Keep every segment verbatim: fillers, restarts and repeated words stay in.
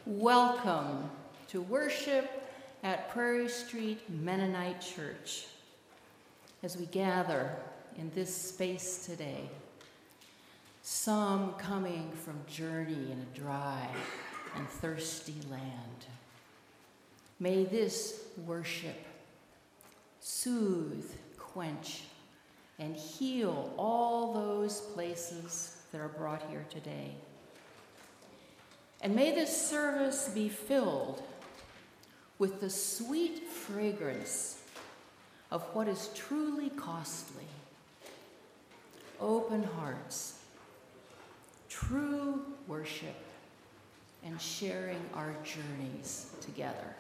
Welcome to worship at Prairie Street Mennonite Church. As we gather in this space today, some coming from journey in a dry and thirsty land, may this worship soothe, quench, and heal all those places that are brought here today. And may this service be filled with the sweet fragrance of what is truly costly: open hearts, true worship, and sharing our journeys together.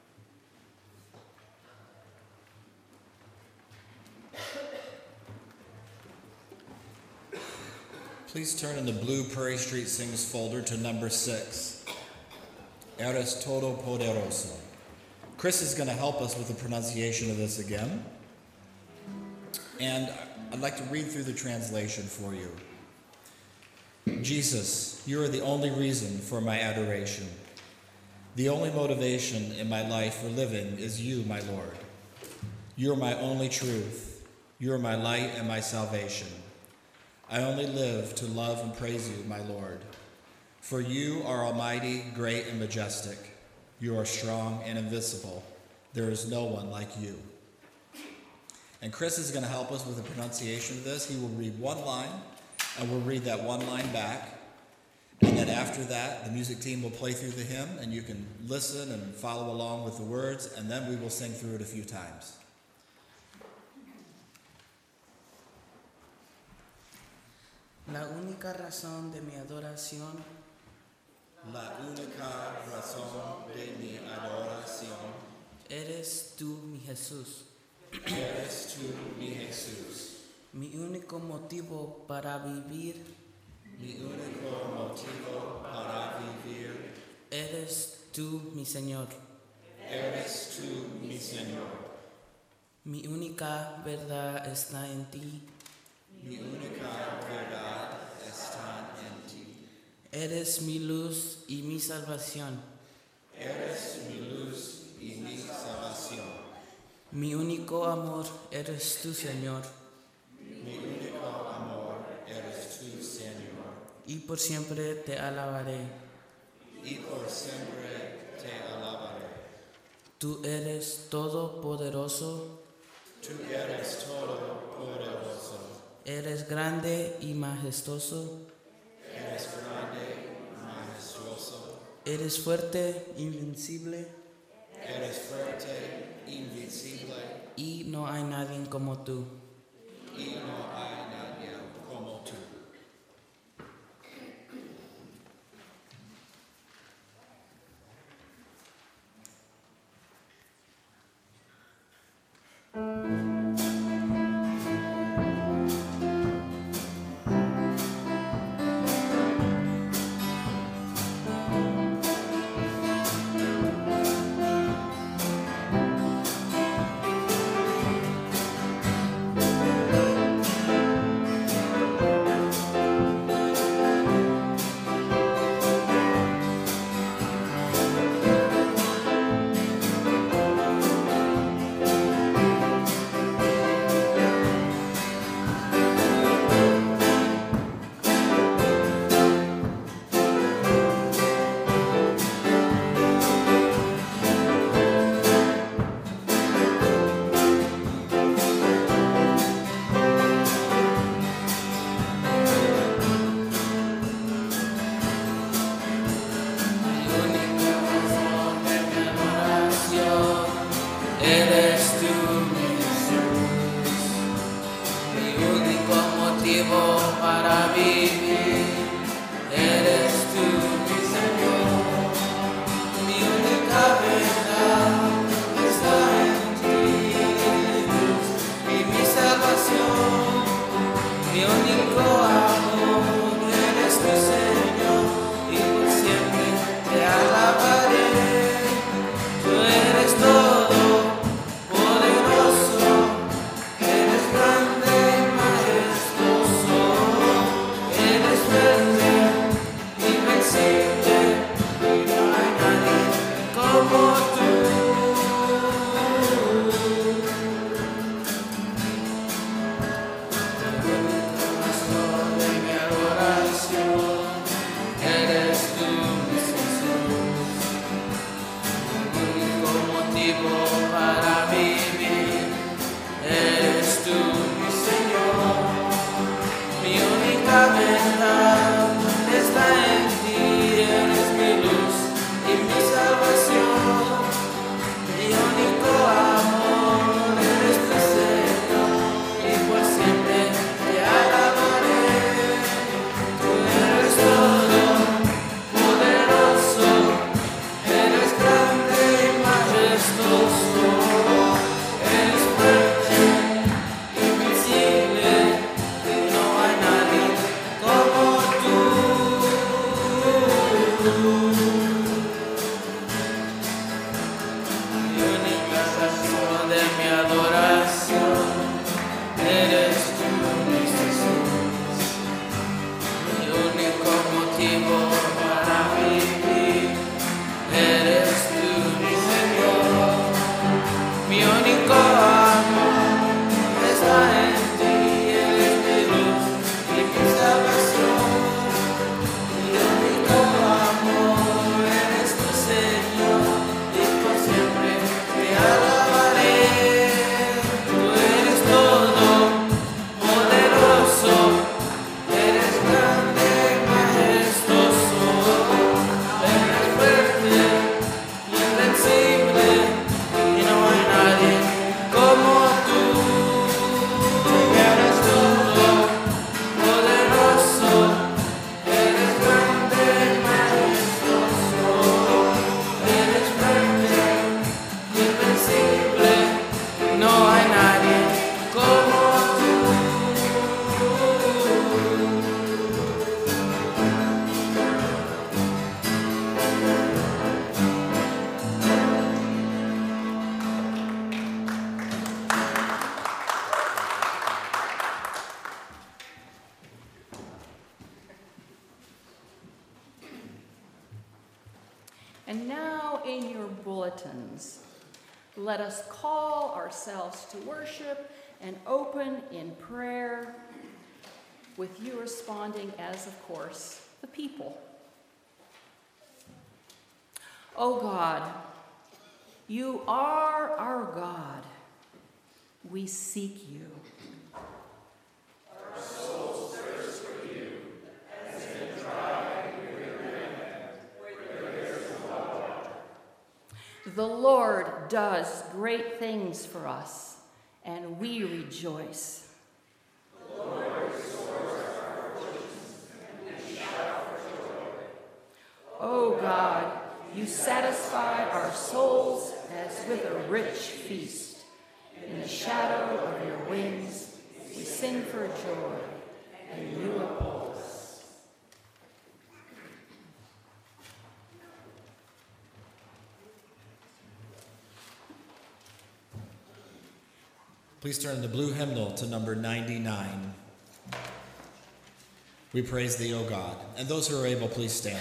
Please turn in the blue Prairie Street Sings folder to number six, Eres Todo Poderoso. Chris is going to help us with the pronunciation of this again. And I'd like to read through the translation for you. Jesus, you are the only reason for my adoration. The only motivation in my life for living is you, my Lord. You are my only truth. You are my light and my salvation. I only live to love and praise you, my Lord. For you are almighty, great, and majestic. You are strong and invincible. There is no one like you. And Chris is going to help us with the pronunciation of this. He will read one line, and we'll read that one line back. And then after that, the music team will play through the hymn, and you can listen and follow along with the words, and then we will sing through it a few times. La única razón de mi adoración, La única razón de mi adoración eres tú, mi Jesús. eres tú, mi Jesús. Mi único motivo para vivir, Mi único motivo para vivir eres tú, mi Señor. eres tú, mi Señor. Mi única verdad está en ti. Mi única verdad está en ti. Eres mi luz y mi salvación. Eres mi luz y mi salvación. Mi único amor eres tú, Señor. Mi único amor eres tú, Señor. Y por siempre te alabaré. Y por siempre te alabaré. Tú eres todopoderoso. Tú eres todopoderoso. Eres grande y majestuoso. Eres grande y majestuoso. Eres fuerte, invencible. Eres fuerte, invencible. Y no hay nadie como tú. Y no hay nadie como tú. Invencible, y no hay majestad está en ti, eres mi luz y mi salvación, mi único amor, eres tu Señor, y por siempre te alabaré. Tú eres todo poderoso, eres grande y majestuoso, eres fuerte, invencible, y no hay nadie como tú. Mi única razón de mi adoración eres tú, mi Jesús. Mi único motivo para vivir eres tú, mi Señor. Mi único amor está en ti, eres mi luz y mi salvación. Mi único amor eres tu Señor, y por siempre te alabaré. Tú eres todo poderoso, eres grande y majestuoso, eres fuerte y invencible, y no hay nadie como tú. Eres todo poderoso, eres grande y majestuoso, eres fuerte y invencible, y no hay nadie como tú. And now in your bulletins, let us call ourselves to worship and open in prayer, with you responding as, of course, the people. O God, you are our God. We seek you. The Lord does great things for us, and we rejoice. The Lord restores our fortunes, and we shout for joy. O God, you satisfy our souls as with a rich feast. In the shadow of your wings, we sing for joy, and you uphold us. Please turn the blue hymnal to number ninety-nine. We praise thee, O God. And those who are able, please stand.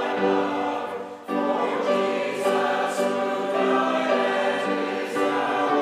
For Jesus, who died and is now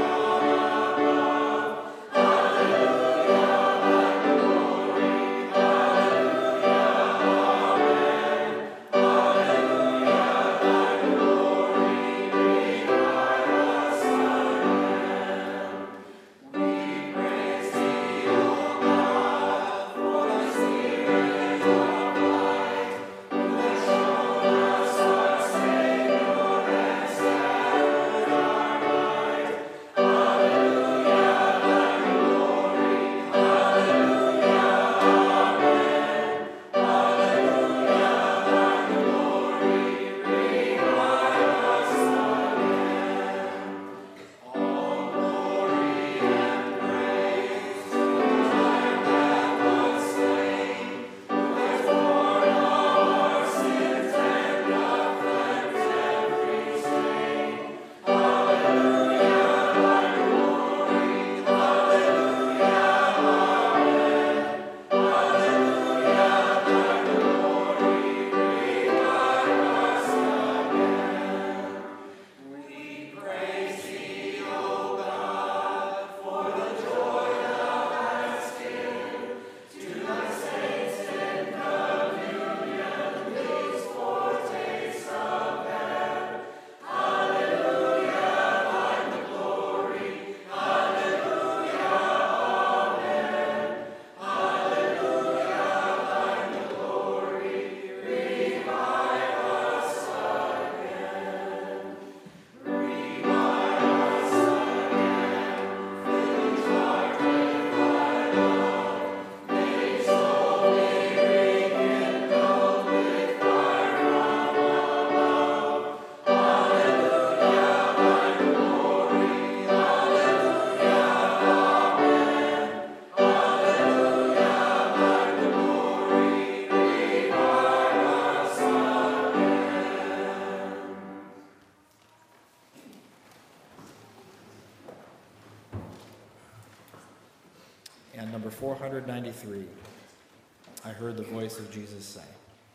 four hundred ninety-three. I heard the voice of Jesus say.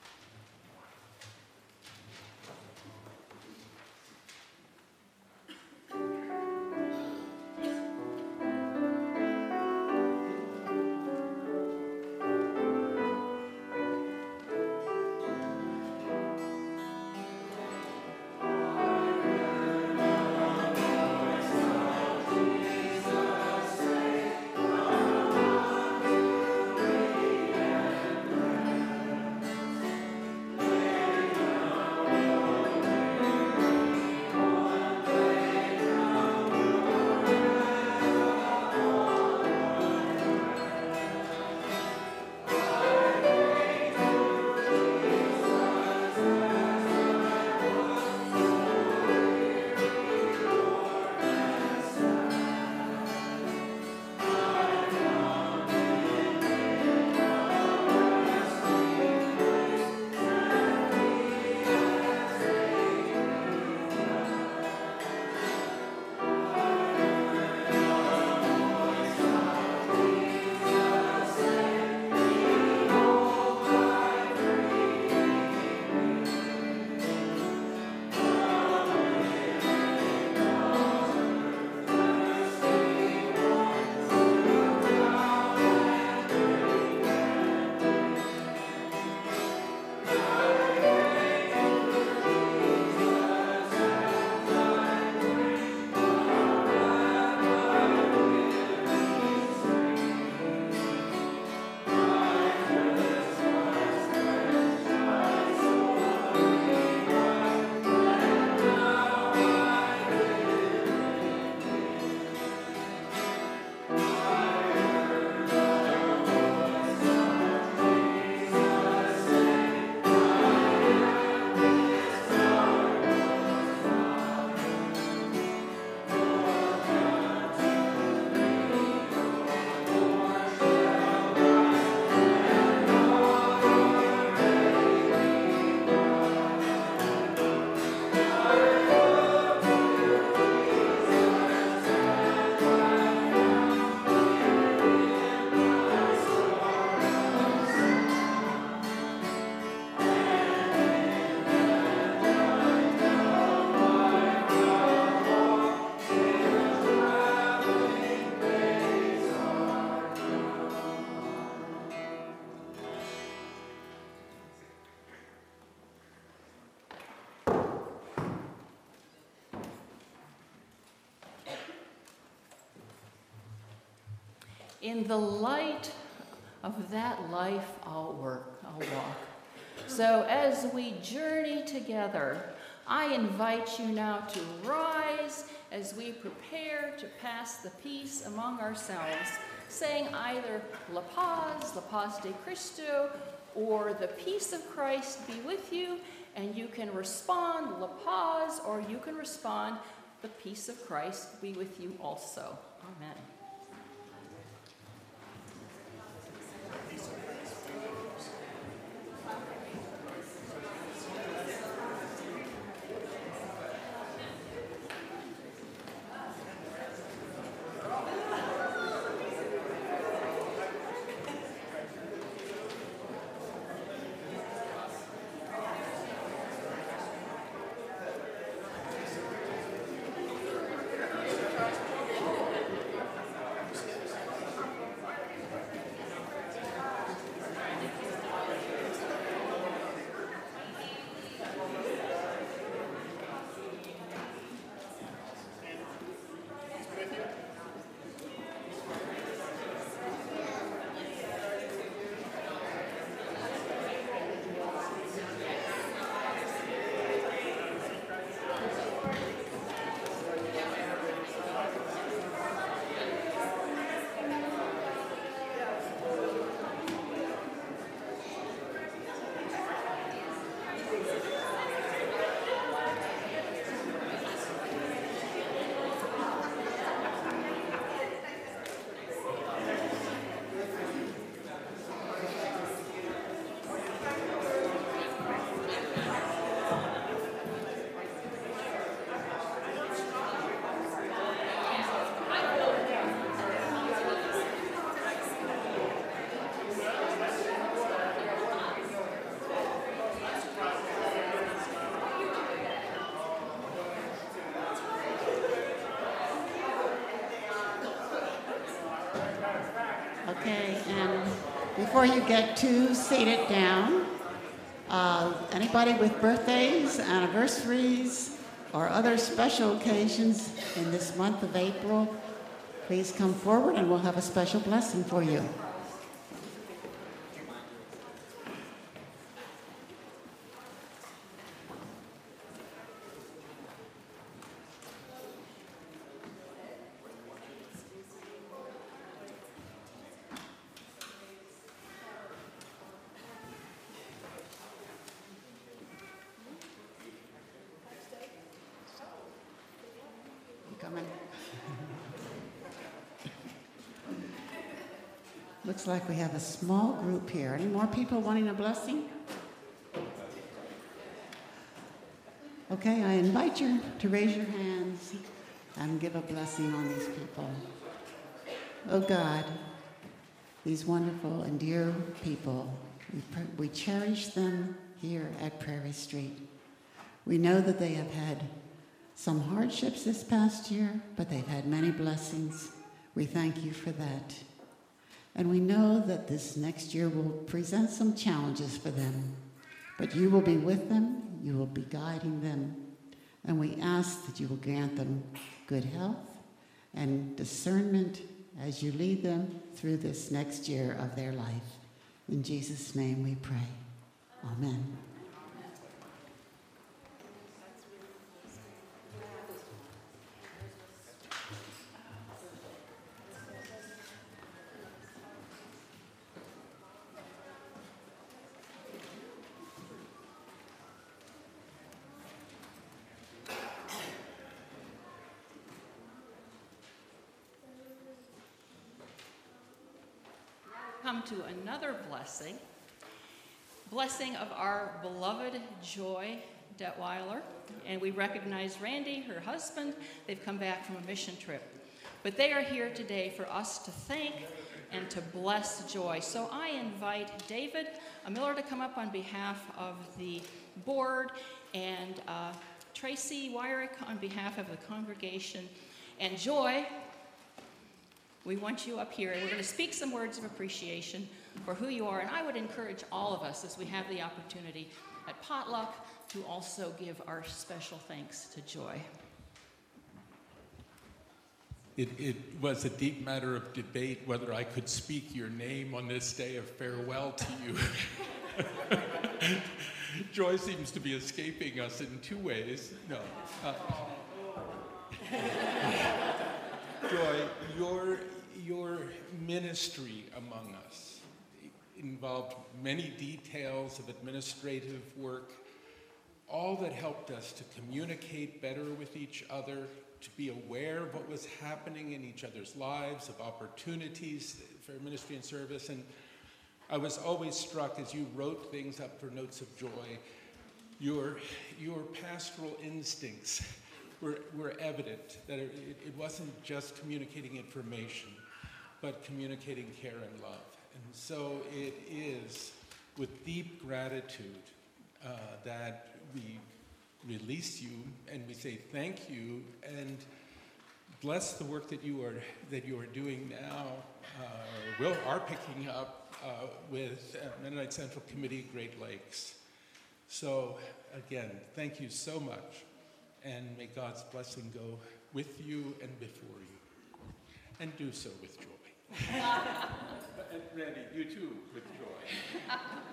In the light of that life, I'll work, I'll walk. So as we journey together, I invite you now to rise as we prepare to pass the peace among ourselves, saying either La Paz, La Paz de Cristo, or the peace of Christ be with you, and you can respond La Paz, or you can respond the peace of Christ be with you also. Amen. before you get too seated down, uh, anybody with birthdays, anniversaries, or other special occasions in this month of April, please come forward and we'll have a special blessing for you. Coming. Looks like we have a small group here. Any more people wanting a blessing? Okay, I invite you to raise your hands and give a blessing on these people. Oh God, these wonderful and dear people, we, pr- we cherish them here at Prairie Street. We know that they have had some hardships this past year, but they've had many blessings. We thank you for that. And we know that this next year will present some challenges for them, but you will be with them, you will be guiding them, and we ask that you will grant them good health and discernment as you lead them through this next year of their life. In Jesus' name we pray. Amen. Come to another blessing, blessing of our beloved Joy Detweiler, and we recognize Randy, her husband. They've come back from a mission trip, but they are here today for us to thank and to bless Joy. So I invite David Miller to come up on behalf of the board, and uh, Tracy Wyrick on behalf of the congregation, and Joy. We want you up here, and we're going to speak some words of appreciation for who you are. And I would encourage all of us, as we have the opportunity at Potluck, to also give our special thanks to Joy. It, it was a deep matter of debate whether I could speak your name on this day of farewell to you. Joy seems to be escaping us in two ways. No. Uh, Joy, your, your ministry among us involved many details of administrative work, all that helped us to communicate better with each other, to be aware of what was happening in each other's lives, of opportunities for ministry and service. And I was always struck as you wrote things up for Notes of Joy, your, your pastoral instincts were, were evident, that it, it wasn't just communicating information, but communicating care and love. And so it is with deep gratitude uh, that we release you and we say thank you and bless the work that you are that you are doing now. Uh, will are picking up uh, with uh, Mennonite Central Committee Great Lakes. So again, thank you so much, and may God's blessing go with you and before you, and do so with joy. And Randy, you too, with joy.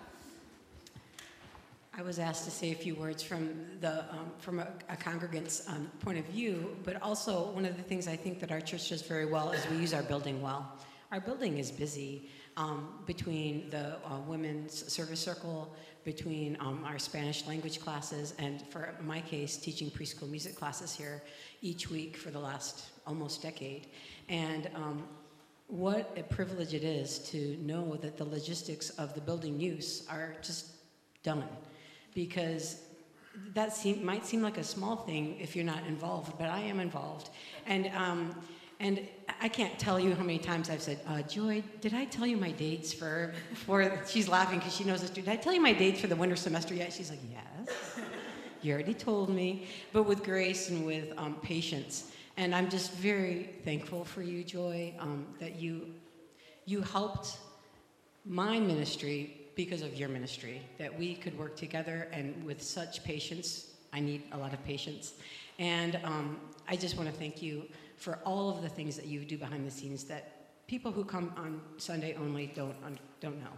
I was asked to say a few words from the um, from a, a congregant's um, point of view, but also one of the things I think that our church does very well is we use our building well. Our building is busy um, between the uh, women's service circle, between um, our Spanish language classes, and for my case, teaching preschool music classes here each week for the last almost decade. And um, what a privilege it is to know that the logistics of the building use are just done. Because that seem, might seem like a small thing if you're not involved, but I am involved. And um, and I can't tell you how many times I've said, uh, Joy, did I tell you my dates for, for she's laughing because she knows this, did I tell you my dates for the winter semester yet? She's like, yes, you already told me, but with grace and with um, patience. And I'm just very thankful for you, Joy, um, that you, you helped my ministry because of your ministry, that we could work together and with such patience. I need a lot of patience. And um, I just want to thank you for all of the things that you do behind the scenes that people who come on Sunday only don't, un- don't know.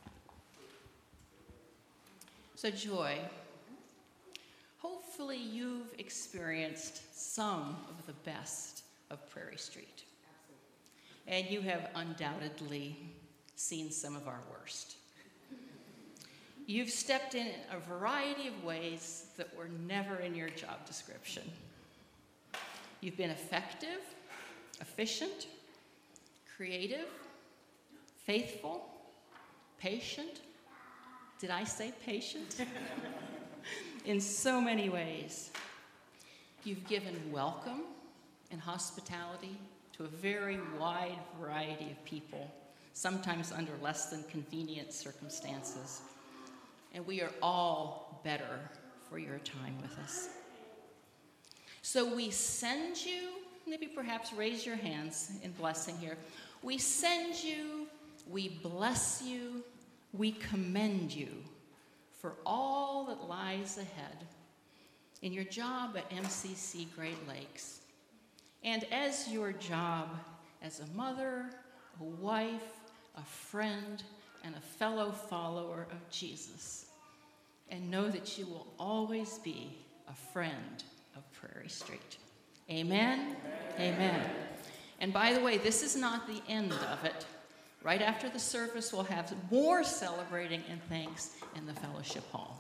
So Joy, hopefully you've experienced some of the best of Prairie Street. And you have undoubtedly seen some of our worst. You've stepped in a variety of ways that were never in your job description. You've been effective, efficient, creative, faithful, patient. Did I say patient? In so many ways. You've given welcome and hospitality to a very wide variety of people, sometimes under less than convenient circumstances. And we are all better for your time with us. So we send you, maybe perhaps raise your hands in blessing here. We send you, we bless you, we commend you for all that lies ahead in your job at M C C Great Lakes, and as your job as a mother, a wife, a friend, and a fellow follower of Jesus. And know that you will always be a friend of Prairie Street. Amen? Amen? Amen. And by the way, this is not the end of it. Right after the service, we'll have more celebrating and thanks in the fellowship hall.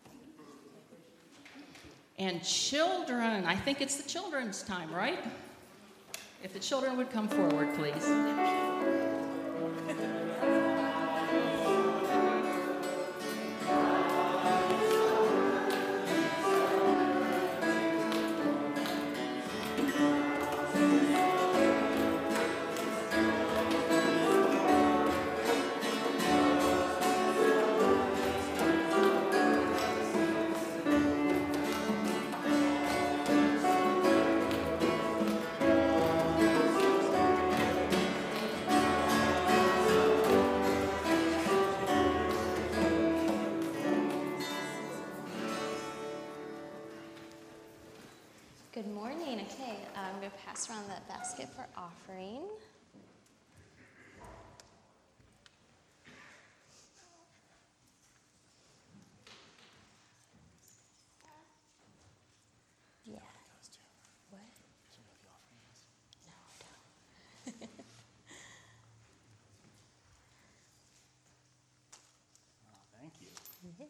And children, I think it's the children's time, right? If the children would come forward, please. Good morning. Okay, I'm going to pass around that basket for offering. Yeah. What? No, I don't. Oh, thank you. Yeah.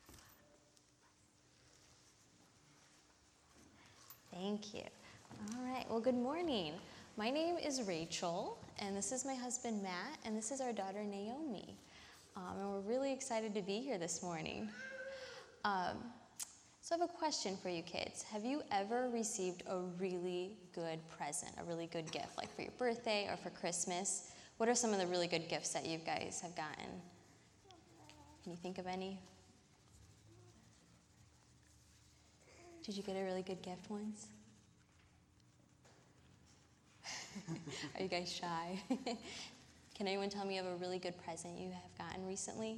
Thank you. All right. Well, good morning. My name is Rachel, and this is my husband, Matt, and this is our daughter, Naomi. Um, and we're really excited to be here this morning. Um, so I have a question for you kids. Have you ever received a really good present, a really good gift, like for your birthday or for Christmas? What are some of the really good gifts that you guys have gotten? Can you think of any? Did you get a really good gift once? Are you guys shy? Can anyone tell me of a really good present you have gotten recently?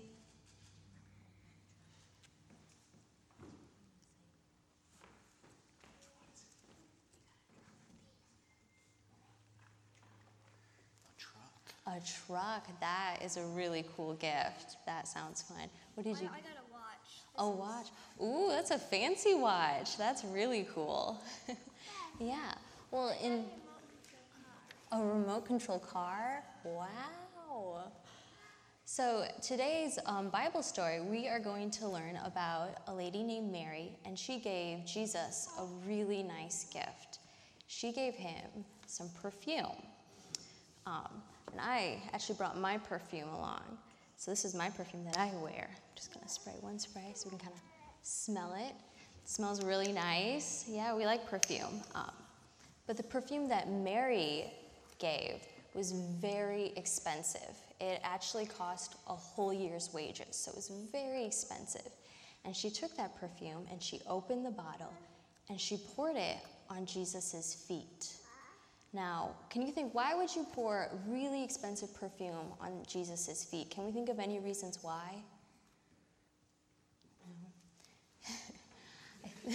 A truck. A truck. That is a really cool gift. That sounds fun. What did you? I got a watch. This A is- watch. Ooh, that's a fancy watch. That's really cool. Yeah. Well, in a remote control car. Wow. So today's um, Bible story, we are going to learn about a lady named Mary, and she gave Jesus a really nice gift. She gave him some perfume. Um, and I actually brought my perfume along. So this is my perfume that I wear. I'm just gonna spray one spray so we can kind of smell it. It smells really nice. Yeah, we like perfume. Um, but the perfume that Mary gave was very expensive. It actually cost a whole year's wages, so it was very expensive. And she took that perfume and she opened the bottle and she poured it on Jesus's feet. Now, can you think, why would you pour really expensive perfume on Jesus' feet? Can we think of any reasons why? No.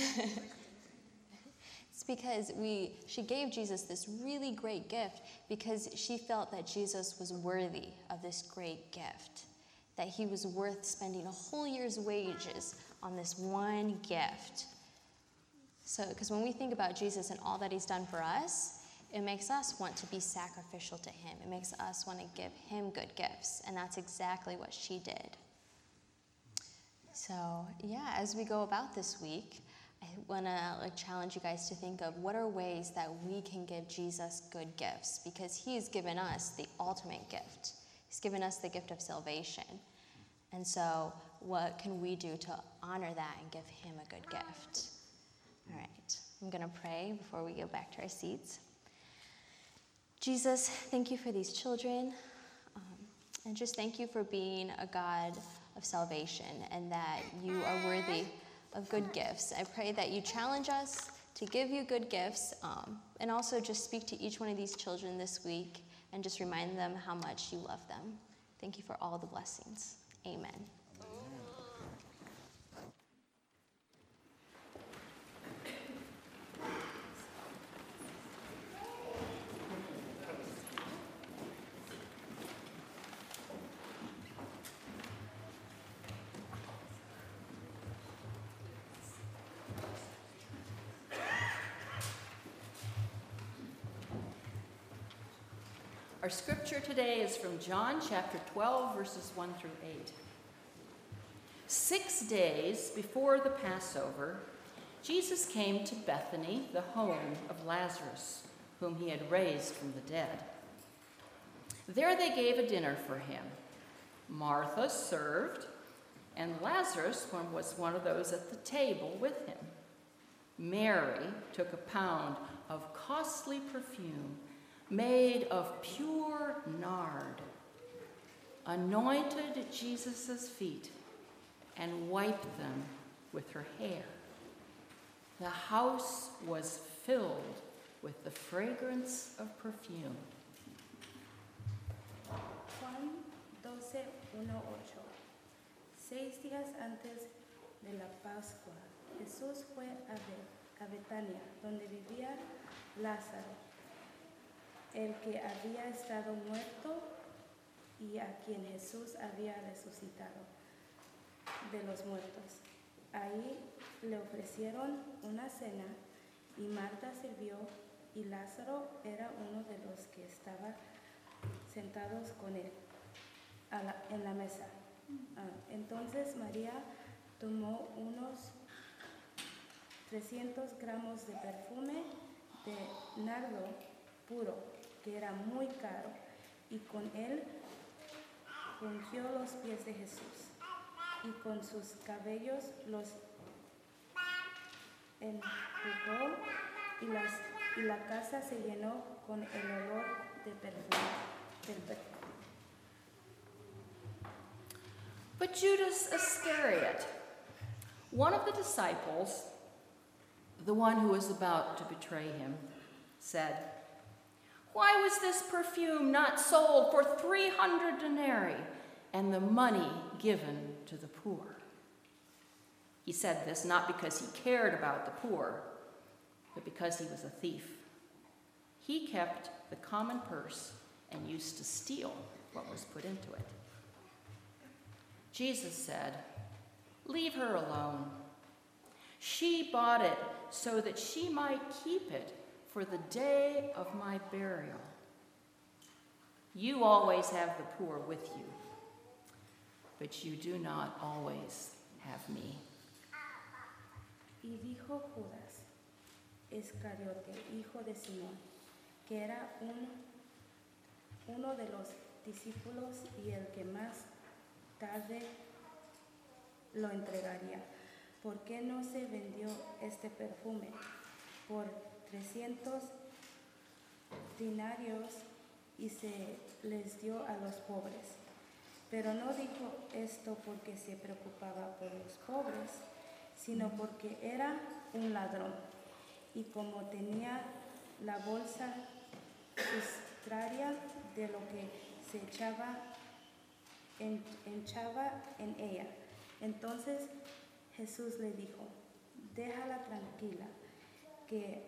It's because we, she gave Jesus this really great gift because she felt that Jesus was worthy of this great gift, that he was worth spending a whole year's wages on this one gift. So, because when we think about Jesus and all that he's done for us, it makes us want to be sacrificial to him. It makes us want to give him good gifts, and that's exactly what she did. So, yeah, as we go about this week, I want to like challenge you guys to think of what are ways that we can give Jesus good gifts, because he's given us the ultimate gift. He's given us the gift of salvation. And so what can we do to honor that and give him a good gift? All right, I'm going to pray before we go back to our seats. Jesus, thank you for these children. Um, and just thank you for being a God of salvation and that you are worthy of good gifts. I pray that you challenge us to give you good gifts, um, and also just speak to each one of these children this week and just remind them how much you love them. Thank you for all the blessings. Amen. Our scripture today is from John chapter twelve, verses one through eight. Six days before the Passover, Jesus came to Bethany, the home of Lazarus, whom he had raised from the dead. There they gave a dinner for him. Martha served, and Lazarus was one of those at the table with him. Mary took a pound of costly perfume made of pure nard, anointed Jesus' feet, and wiped them with her hair. The house was filled with the fragrance of perfume. Juan doce, uno, ocho. Seis días antes de la Pascua, Jesús fue a, Bet- a Betania, donde vivía Lázaro, el que había estado muerto y a quien Jesús había resucitado de los muertos. Ahí le ofrecieron una cena y Marta sirvió y Lázaro era uno de los que estaban sentados con él a la, en la mesa. Ah, entonces María tomó unos trescientos gramos de perfume de nardo puro, que era muy caro, y con él ungió los pies de Jesús, y con sus cabellos los enjugó, y, las, y la casa se llenó con el olor de perfume, del perfume. But Judas Iscariot, one of the disciples, the one who was about to betray him, said, "Why was this perfume not sold for three hundred denarii and the money given to the poor?" He said this not because he cared about the poor, but because he was a thief. He kept the common purse and used to steal what was put into it. Jesus said, "Leave her alone. She bought it so that she might keep it for the day of my burial. You always have the poor with you, but you do not always have me." Y dijo Judas Iscariote, hijo de Simón, que era un, uno de los discípulos y el que más tarde lo entregaría. ¿Por qué no se vendió este perfume por trescientos dinarios y se les dio a los pobres? Pero no dijo esto porque se preocupaba por los pobres, sino porque era un ladrón. Y como tenía la bolsa sustraía de lo que se echaba en, echaba en ella. Entonces Jesús le dijo, déjala tranquila, que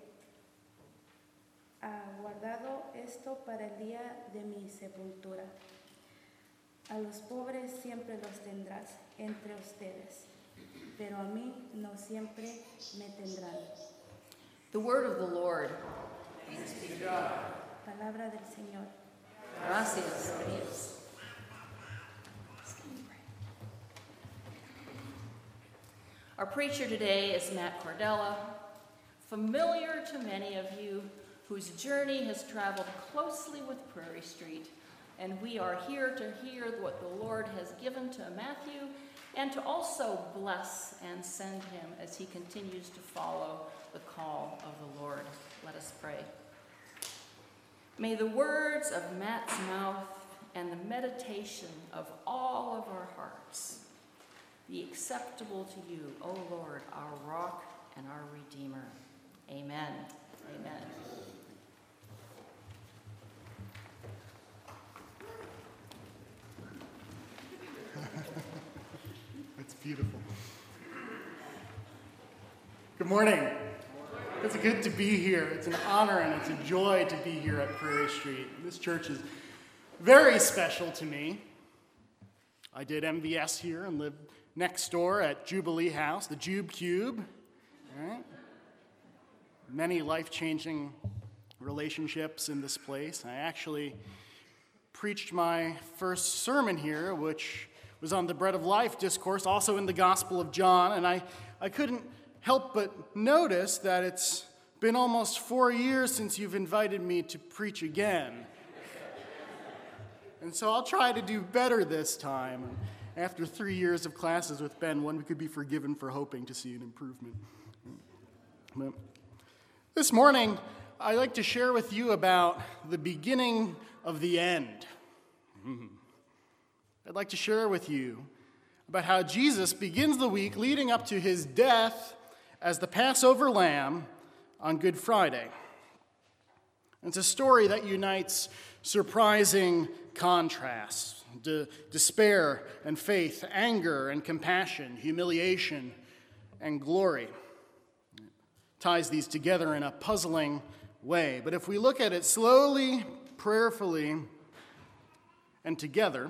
ha guardado esto para el día de mi sepultura. A los pobres siempre los tendrás entre ustedes, pero a mí no siempre me tendrán. The word of the Lord. Palabra del Señor. Gracias a Dios. Our preacher today is Matt Cordella, familiar to many of you, whose journey has traveled closely with Prairie Street, and we are here to hear what the Lord has given to Matthew and to also bless and send him as he continues to follow the call of the Lord. Let us pray. May the words of Matt's mouth and the meditation of all of our hearts be acceptable to you, O Lord, our rock and our Redeemer. Amen. Amen. That's beautiful. Good morning. It's good to be here. It's an honor and it's a joy to be here at Prairie Street. This church is very special to me. I did M V S here and lived next door at Jubilee House, the Jube Cube. All right. Many life-changing relationships in this place. I actually preached my first sermon here, which was on the Bread of Life discourse, also in the Gospel of John, and I, I couldn't help but notice that it's been almost four years since you've invited me to preach again. And so I'll try to do better this time. After three years of classes with Ben, one could be forgiven for hoping to see an improvement. But this morning, I'd like to share with you about the beginning of the end. I'd like to share with you about how Jesus begins the week leading up to his death as the Passover lamb on Good Friday. It's a story that unites surprising contrasts, de- despair and faith, anger and compassion, humiliation and glory. It ties these together in a puzzling way. But if we look at it slowly, prayerfully, and together,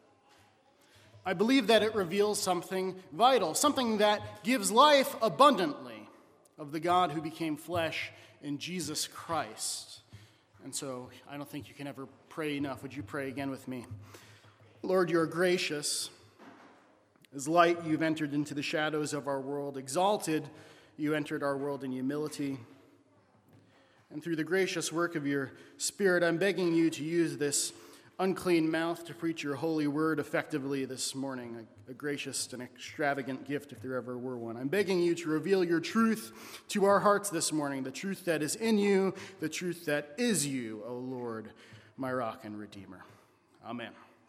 I believe that it reveals something vital, something that gives life abundantly of the God who became flesh in Jesus Christ. And so I don't think you can ever pray enough. Would you pray again with me? Lord, you are gracious. As light, you've entered into the shadows of our world. Exalted, you entered our world in humility. And through the gracious work of your Spirit, I'm begging you to use this unclean mouth to preach your holy word effectively this morning, a, a gracious and extravagant gift if there ever were one. I'm begging you to reveal your truth to our hearts this morning, the truth that is in you, the truth that is you, O Lord, my rock and redeemer. Amen.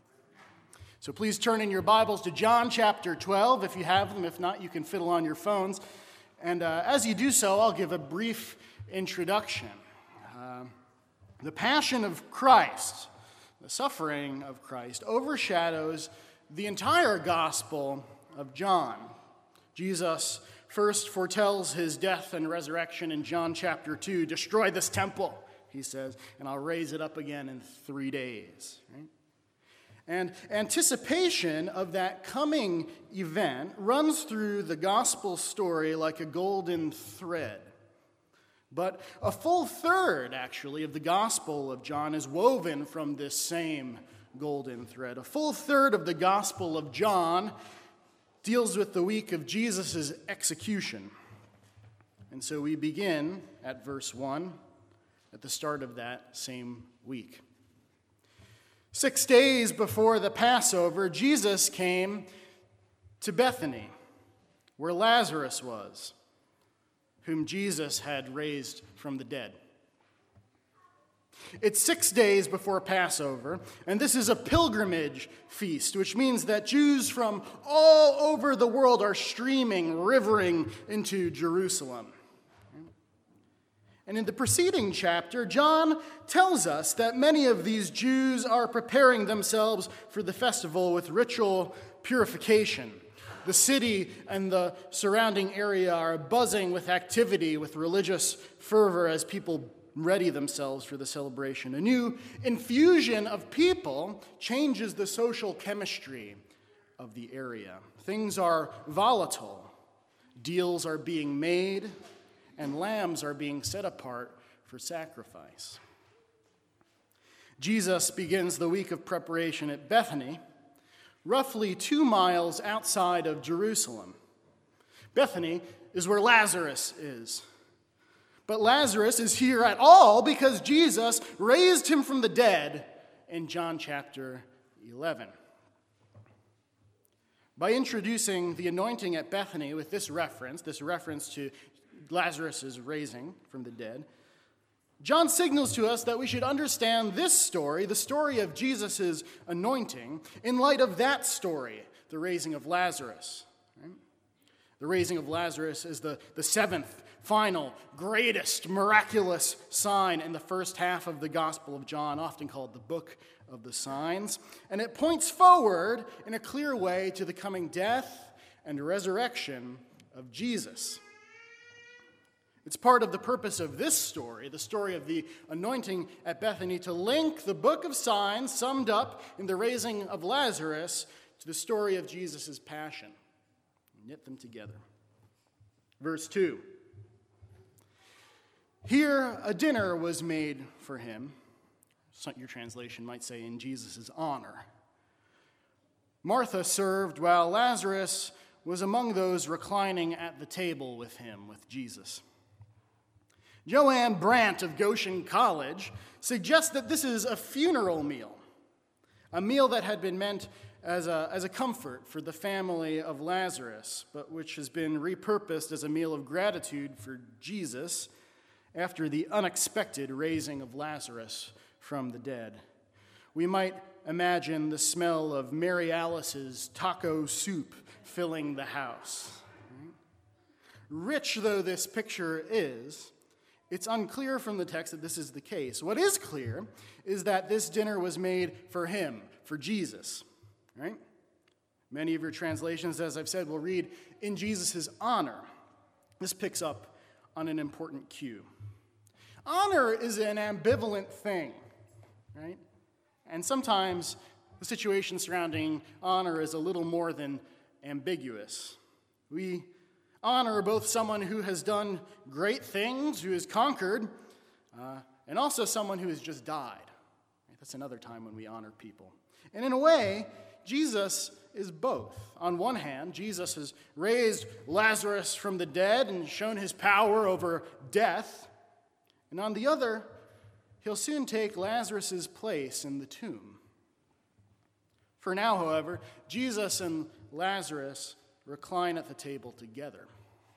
So please turn in your Bibles to John chapter twelve if you have them. If not, you can fiddle on your phones. And uh, as you do so, I'll give a brief introduction. Uh, the Passion of Christ, the suffering of Christ, overshadows the entire Gospel of John. Jesus first foretells his death and resurrection in John chapter two. Destroy this temple, he says, and I'll raise it up again in three days. Right? And anticipation of that coming event runs through the gospel story like a golden thread. But a full third, actually, of the Gospel of John is woven from this same golden thread. A full third of the Gospel of John deals with the week of Jesus' execution. And so we begin at verse one, at the start of that same week. Six days before the Passover, Jesus came to Bethany, where Lazarus was, whom Jesus had raised from the dead. It's six days before Passover, and this is a pilgrimage feast, which means that Jews from all over the world are streaming, rivering into Jerusalem. And in the preceding chapter, John tells us that many of these Jews are preparing themselves for the festival with ritual purification. The city and the surrounding area are buzzing with activity, with religious fervor as people ready themselves for the celebration. A new infusion of people changes the social chemistry of the area. Things are volatile. Deals are being made, and lambs are being set apart for sacrifice. Jesus begins the week of preparation at Bethany, roughly two miles outside of Jerusalem. Bethany is where Lazarus is. But Lazarus is here at all because Jesus raised him from the dead in John chapter eleven. By introducing the anointing at Bethany with this reference, this reference to Lazarus' raising from the dead, John signals to us that we should understand this story, the story of Jesus' anointing, in light of that story, the raising of Lazarus. Right? The raising of Lazarus is the, the seventh, final, greatest, miraculous sign in the first half of the Gospel of John, often called the Book of the Signs. And it points forward in a clear way to the coming death and resurrection of Jesus. It's part of the purpose of this story, the story of the anointing at Bethany, to link the book of signs summed up in the raising of Lazarus to the story of Jesus' passion. Knit them together. Verse two. Here a dinner was made for him. Your translation might say, in Jesus' honor. Martha served while Lazarus was among those reclining at the table with him, with Jesus. Joanne Brandt of Goshen College suggests that this is a funeral meal, a meal that had been meant as a, as a comfort for the family of Lazarus, but which has been repurposed as a meal of gratitude for Jesus after the unexpected raising of Lazarus from the dead. We might imagine the smell of Mary Alice's taco soup filling the house. Rich though this picture is, it's unclear from the text that this is the case. What is clear is that this dinner was made for him, for Jesus, right? Many of your translations, as I've said, will read, in Jesus' honor. This picks up on an important cue. Honor is an ambivalent thing, right? And sometimes the situation surrounding honor is a little more than ambiguous. We honor both someone who has done great things, who has conquered, uh, and also someone who has just died. That's another time when we honor people. And in a way, Jesus is both. On one hand, Jesus has raised Lazarus from the dead and shown his power over death. And on the other, he'll soon take Lazarus' place in the tomb. For now, however, Jesus and Lazarus recline at the table together.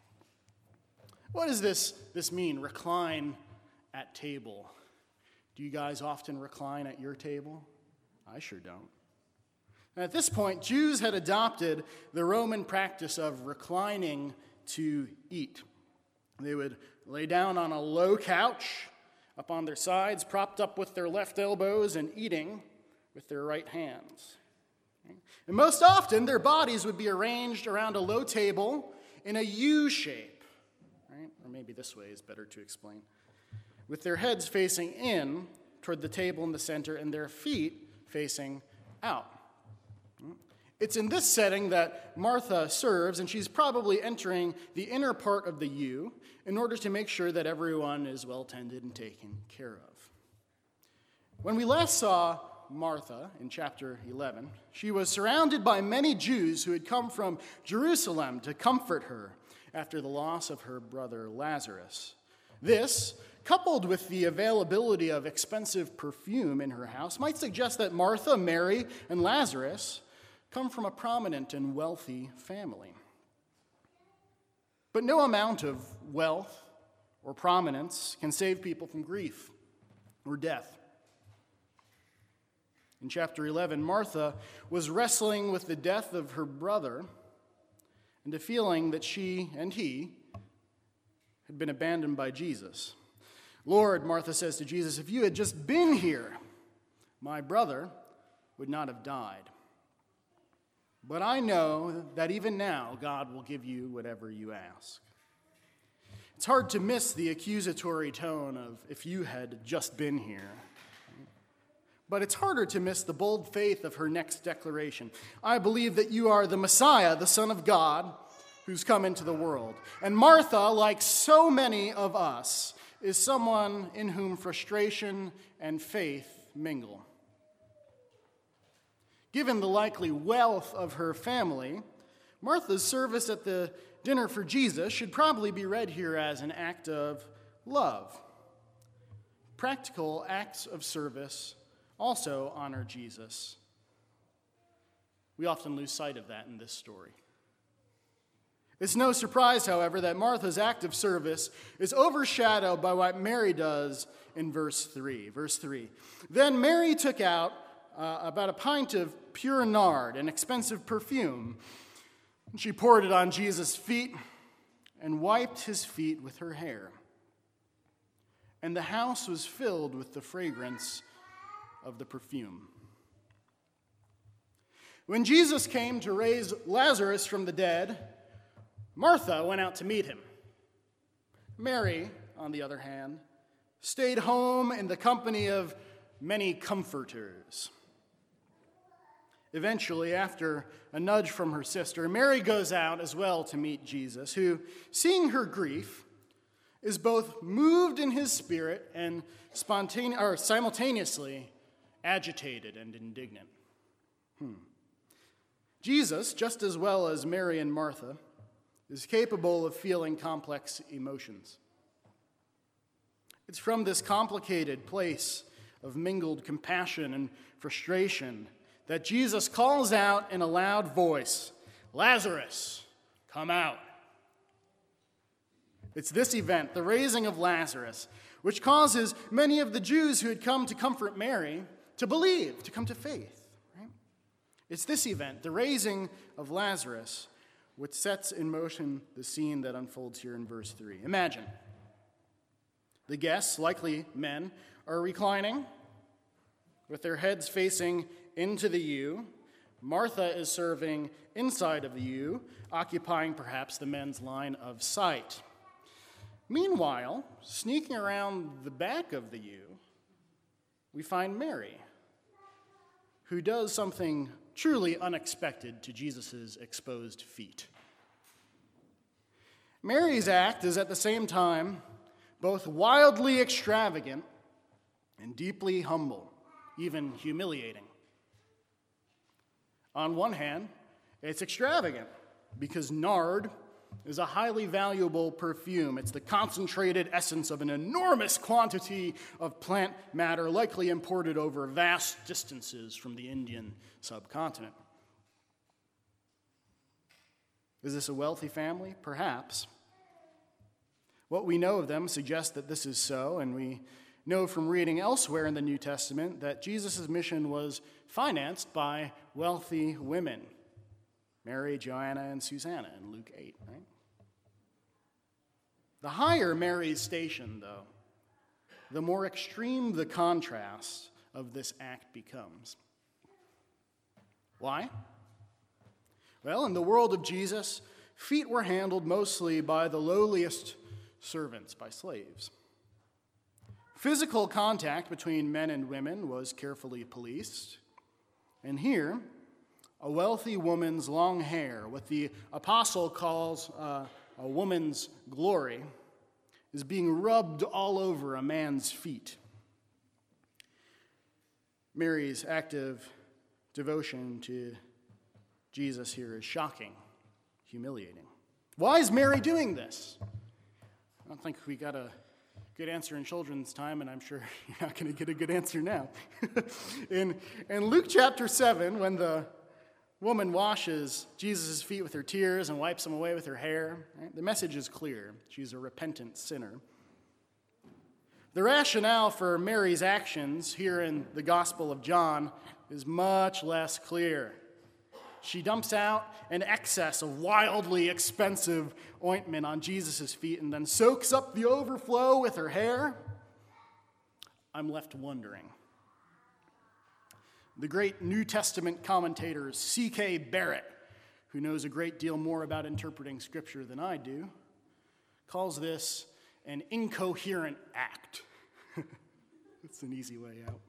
What does this, this mean, recline at table? Do you guys often recline at your table? I sure don't. And at this point, Jews had adopted the Roman practice of reclining to eat. They would lay down on a low couch, up on their sides, propped up with their left elbows, and eating with their right hands. And most often, their bodies would be arranged around a low table in a U shape. Right? Or maybe this way is better to explain. With their heads facing in toward the table in the center and their feet facing out. It's in this setting that Martha serves, and she's probably entering the inner part of the U in order to make sure that everyone is well tended and taken care of. When we last saw Martha in chapter eleven, she was surrounded by many Jews who had come from Jerusalem to comfort her after the loss of her brother Lazarus. This, coupled with the availability of expensive perfume in her house, might suggest that Martha, Mary, and Lazarus come from a prominent and wealthy family. But no amount of wealth or prominence can save people from grief or death. In chapter eleven, Martha was wrestling with the death of her brother and a feeling that she and he had been abandoned by Jesus. Lord, Martha says to Jesus, if you had just been here, my brother would not have died. But I know that even now God will give you whatever you ask. It's hard to miss the accusatory tone of, if you had just been here. But it's harder to miss the bold faith of her next declaration. I believe that you are the Messiah, the Son of God, who's come into the world. And Martha, like so many of us, is someone in whom frustration and faith mingle. Given the likely wealth of her family, Martha's service at the dinner for Jesus should probably be read here as an act of love. Practical acts of service also honor Jesus. We often lose sight of that in this story. It's no surprise, however, that Martha's act of service is overshadowed by what Mary does in verse three. Verse three. Then Mary took out uh, about a pint of pure nard, an expensive perfume, and she poured it on Jesus' feet and wiped his feet with her hair. And the house was filled with the fragrance of the perfume. When Jesus came to raise Lazarus from the dead, Martha went out to meet him. Mary, on the other hand, stayed home in the company of many comforters. Eventually, after a nudge from her sister, Mary goes out as well to meet Jesus, who, seeing her grief, is both moved in his spirit and spontane- or simultaneously agitated and indignant. Hmm. Jesus, just as well as Mary and Martha, is capable of feeling complex emotions. It's from this complicated place of mingled compassion and frustration that Jesus calls out in a loud voice, "Lazarus, come out." It's this event, the raising of Lazarus, which causes many of the Jews who had come to comfort Mary to believe, to come to faith. Right? It's this event, the raising of Lazarus, which sets in motion the scene that unfolds here in verse three. Imagine the guests, likely men, are reclining with their heads facing into the U. Martha is serving inside of the U, occupying perhaps the men's line of sight. Meanwhile, sneaking around the back of the U, we find Mary, who does something truly unexpected to Jesus' exposed feet. Mary's act is at the same time both wildly extravagant and deeply humble, even humiliating. On one hand, it's extravagant because nard is a highly valuable perfume. It's the concentrated essence of an enormous quantity of plant matter, likely imported over vast distances from the Indian subcontinent. Is this a wealthy family? Perhaps. What we know of them suggests that this is so, and we know from reading elsewhere in the New Testament that Jesus' mission was financed by wealthy women. Mary, Joanna, and Susanna in Luke eight, right? The higher Mary's station, though, the more extreme the contrast of this act becomes. Why? Well, in the world of Jesus, feet were handled mostly by the lowliest servants, by slaves. Physical contact between men and women was carefully policed. And here, a wealthy woman's long hair, what the apostle calls uh, a woman's glory, is being rubbed all over a man's feet. Mary's active devotion to Jesus here is shocking, humiliating. Why is Mary doing this? I don't think we got a good answer in children's time, and I'm sure you're not going to get a good answer now. in, in Luke chapter seven, when the woman washes Jesus' feet with her tears and wipes them away with her hair, right, the message is clear. She's a repentant sinner. The rationale for Mary's actions here in the Gospel of John is much less clear. She dumps out an excess of wildly expensive ointment on Jesus' feet and then soaks up the overflow with her hair. I'm left wondering. The great New Testament commentator C K Barrett, who knows a great deal more about interpreting Scripture than I do, calls this an incoherent act. It's an easy way out.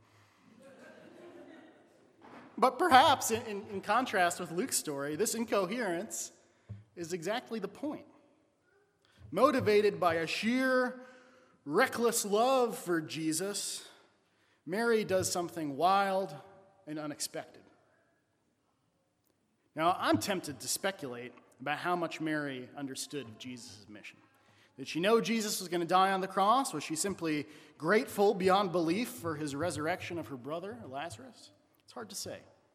But perhaps, in, in, in contrast with Luke's story, this incoherence is exactly the point. Motivated by a sheer, reckless love for Jesus, Mary does something wild and unexpected. Now, I'm tempted to speculate about how much Mary understood of Jesus' mission. Did she know Jesus was going to die on the cross? Was she simply grateful beyond belief for his resurrection of her brother, Lazarus? It's hard to say.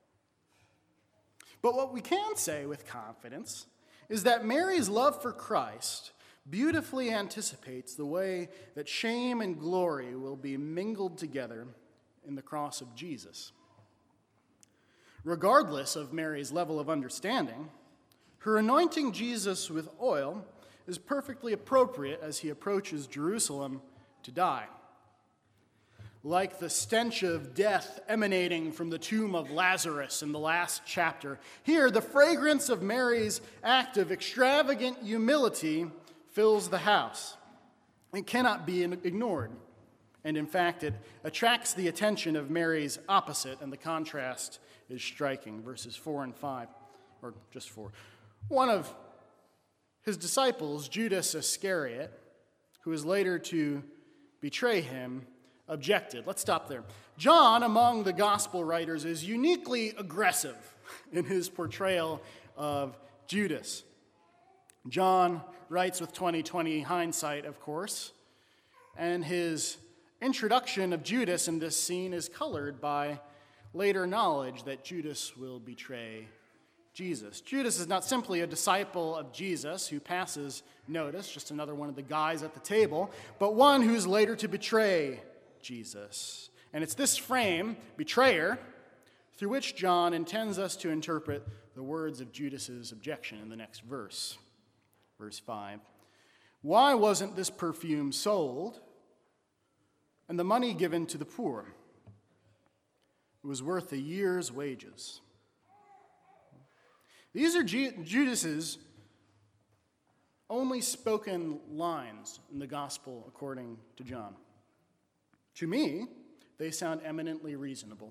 But what we can say with confidence is that Mary's love for Christ beautifully anticipates the way that shame and glory will be mingled together in the cross of Jesus. Regardless of Mary's level of understanding, her anointing Jesus with oil is perfectly appropriate as he approaches Jerusalem to die. Like the stench of death emanating from the tomb of Lazarus in the last chapter, here the fragrance of Mary's act of extravagant humility fills the house. It cannot be ignored. And in fact, it attracts the attention of Mary's opposite, and the contrast is striking. Verses four and five, or just four. One of his disciples, Judas Iscariot, who is later to betray him, objected. Let's stop there. John, among the gospel writers, is uniquely aggressive in his portrayal of Judas. John writes with twenty twenty hindsight, of course, and his introduction of Judas in this scene is colored by later knowledge that Judas will betray Jesus. Judas is not simply a disciple of Jesus who passes notice, just another one of the guys at the table, but one who's later to betray Jesus. And it's this frame, betrayer, through which John intends us to interpret the words of Judas's objection in the next verse. Verse five. Why wasn't this perfume sold and the money given to the poor? It was worth a year's wages. These are Ju- Judas's only spoken lines in the gospel according to John. To me, they sound eminently reasonable.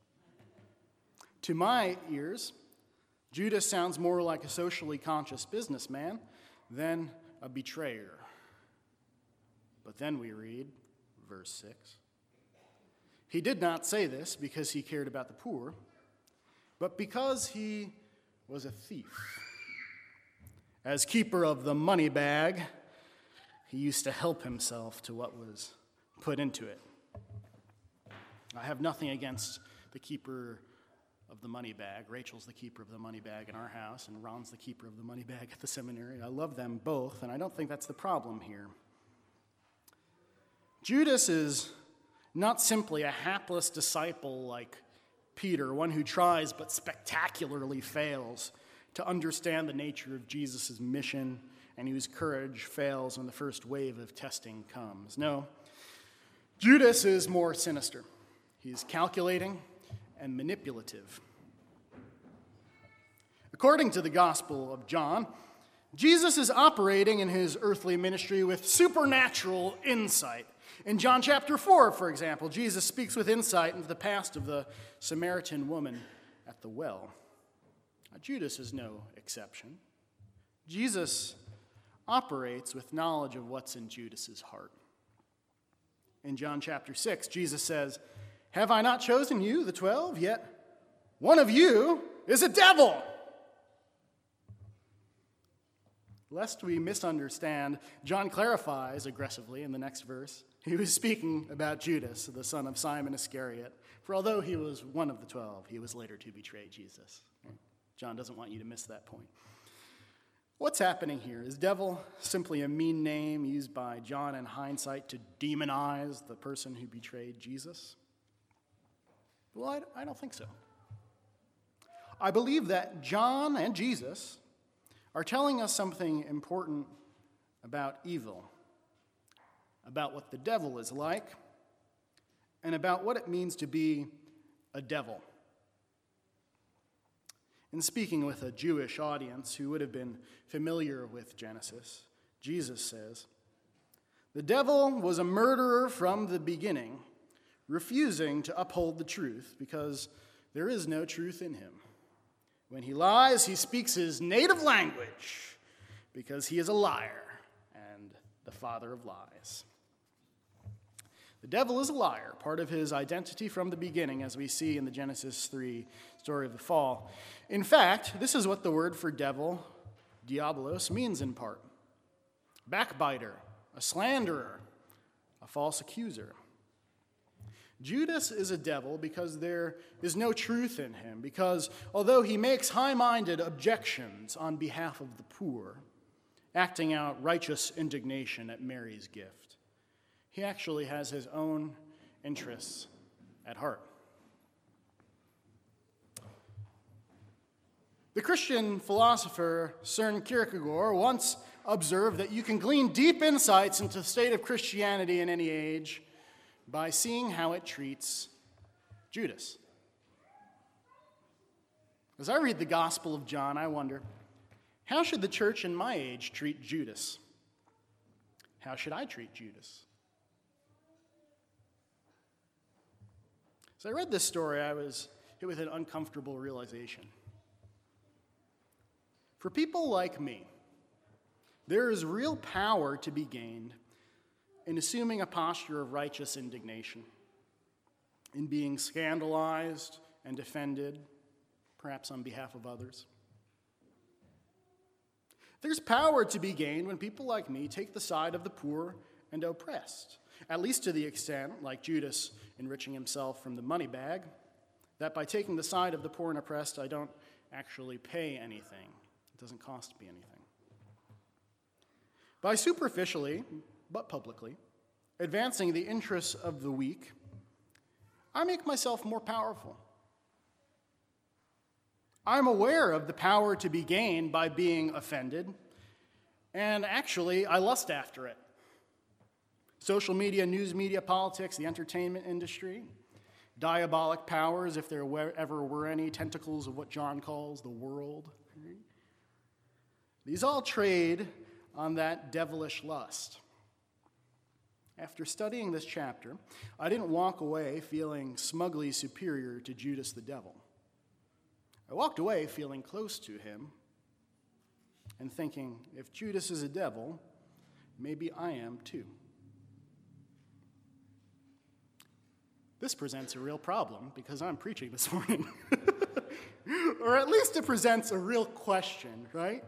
To my ears, Judas sounds more like a socially conscious businessman than a betrayer. But then we read verse six. He did not say this because he cared about the poor, but because he was a thief. As keeper of the money bag, he used to help himself to what was put into it. I have nothing against the keeper of the money bag. Rachel's the keeper of the money bag in our house, and Ron's the keeper of the money bag at the seminary. I love them both, and I don't think that's the problem here. Judas is not simply a hapless disciple like Peter, one who tries but spectacularly fails to understand the nature of Jesus' mission and whose courage fails when the first wave of testing comes. No, Judas is more sinister. He's calculating and manipulative. According to the Gospel of John, Jesus is operating in his earthly ministry with supernatural insight. In John chapter four, for example, Jesus speaks with insight into the past of the Samaritan woman at the well. Now, Judas is no exception. Jesus operates with knowledge of what's in Judas's heart. In John chapter six, Jesus says, "Have I not chosen you, the twelve? Yet one of you is a devil." Lest we misunderstand, John clarifies aggressively in the next verse. He was speaking about Judas, the son of Simon Iscariot. For although he was one of the twelve, he was later to betray Jesus. John doesn't want you to miss that point. What's happening here? Is devil simply a mean name used by John in hindsight to demonize the person who betrayed Jesus? Well, I don't think so. I believe that John and Jesus are telling us something important about evil, about what the devil is like, and about what it means to be a devil. In speaking with a Jewish audience who would have been familiar with Genesis, Jesus says, "The devil was a murderer from the beginning, refusing to uphold the truth because there is no truth in him. When he lies, he speaks his native language because he is a liar and the father of lies." The devil is a liar, part of his identity from the beginning, as we see in the Genesis three story of the fall. In fact, this is what the word for devil, diabolos, means in part: backbiter, a slanderer, a false accuser. Judas is a devil because there is no truth in him, because although he makes high-minded objections on behalf of the poor, acting out righteous indignation at Mary's gift, he actually has his own interests at heart. The Christian philosopher Søren Kierkegaard once observed that you can glean deep insights into the state of Christianity in any age by seeing how it treats Judas. As I read the Gospel of John, I wonder, how should the church in my age treat Judas? How should I treat Judas? As I read this story, I was hit with an uncomfortable realization. For people like me, there is real power to be gained in assuming a posture of righteous indignation, in being scandalized and defended, perhaps on behalf of others. There's power to be gained when people like me take the side of the poor and oppressed, at least to the extent, like Judas enriching himself from the money bag, that by taking the side of the poor and oppressed, I don't actually pay anything. It doesn't cost me anything. By superficially, but publicly, advancing the interests of the weak, I make myself more powerful. I'm aware of the power to be gained by being offended, and actually, I lust after it. Social media, news media, politics, the entertainment industry, diabolic powers, if there were, ever were any, tentacles of what John calls the world. These all trade on that devilish lust. After studying this chapter, I didn't walk away feeling smugly superior to Judas the devil. I walked away feeling close to him and thinking, if Judas is a devil, maybe I am too. This presents a real problem because I'm preaching this morning. Or at least it presents a real question, right?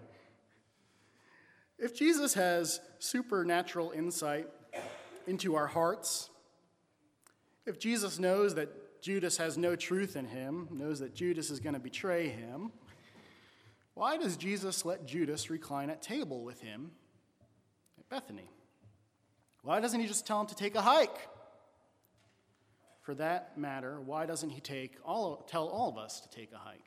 If Jesus has supernatural insight into our hearts, if Jesus knows that Judas has no truth in him, knows that Judas is going to betray him, why does Jesus let Judas recline at table with him at Bethany? Why doesn't he just tell him to take a hike? For that matter, why doesn't he take all, tell all of us to take a hike?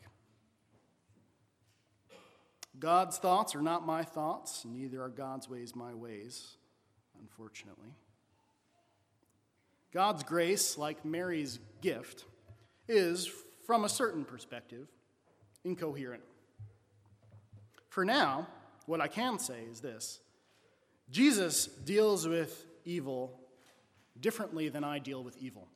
God's thoughts are not my thoughts, neither are God's ways my ways, unfortunately. God's grace, like Mary's gift, is, from a certain perspective, incoherent. For now, what I can say is this: Jesus deals with evil differently than I deal with evil.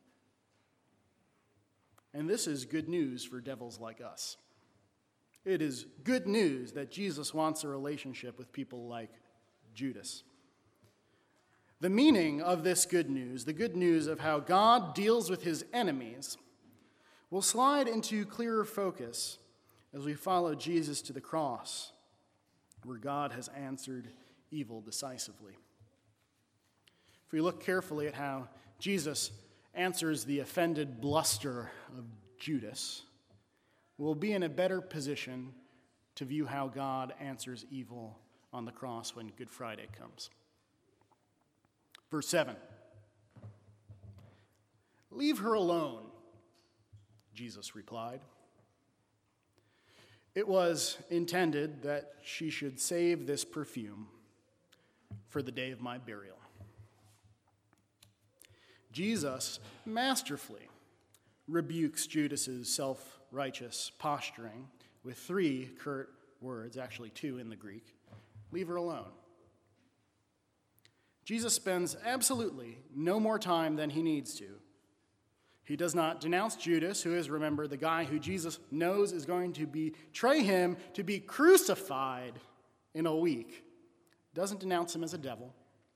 And this is good news for devils like us. It is good news that Jesus wants a relationship with people like Judas. The meaning of this good news, the good news of how God deals with his enemies, will slide into clearer focus as we follow Jesus to the cross, where God has answered evil decisively. If we look carefully at how Jesus answers the offended bluster of Judas, we'll be in a better position to view how God answers evil on the cross when Good Friday comes. Verse seven. "Leave her alone," Jesus replied. "It was intended that she should save this perfume for the day of my burial." Jesus masterfully rebukes Judas's self-righteous posturing with three curt words, actually two in the Greek. Leave her alone. Jesus spends absolutely no more time than he needs to. He does not denounce Judas, who is, remember, the guy who Jesus knows is going to betray him to be crucified in a week. Doesn't denounce him as a devil.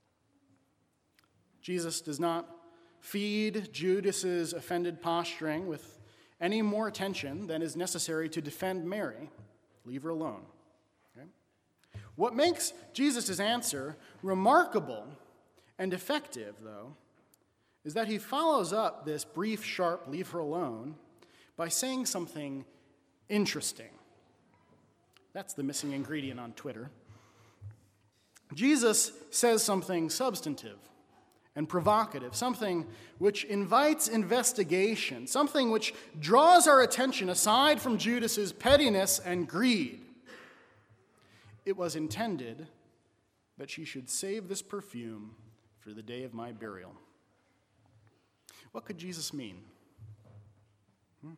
Jesus does not feed Judas's offended posturing with any more attention than is necessary to defend Mary. Leave her alone. Okay? What makes Jesus' answer remarkable and effective, though, is that he follows up this brief, sharp, leave her alone, by saying something interesting. That's the missing ingredient on Twitter. Jesus says something substantive and provocative, something which invites investigation, something which draws our attention aside from Judas's pettiness and greed. It was intended that she should save this perfume for the day of my burial. What could Jesus mean? Hmm?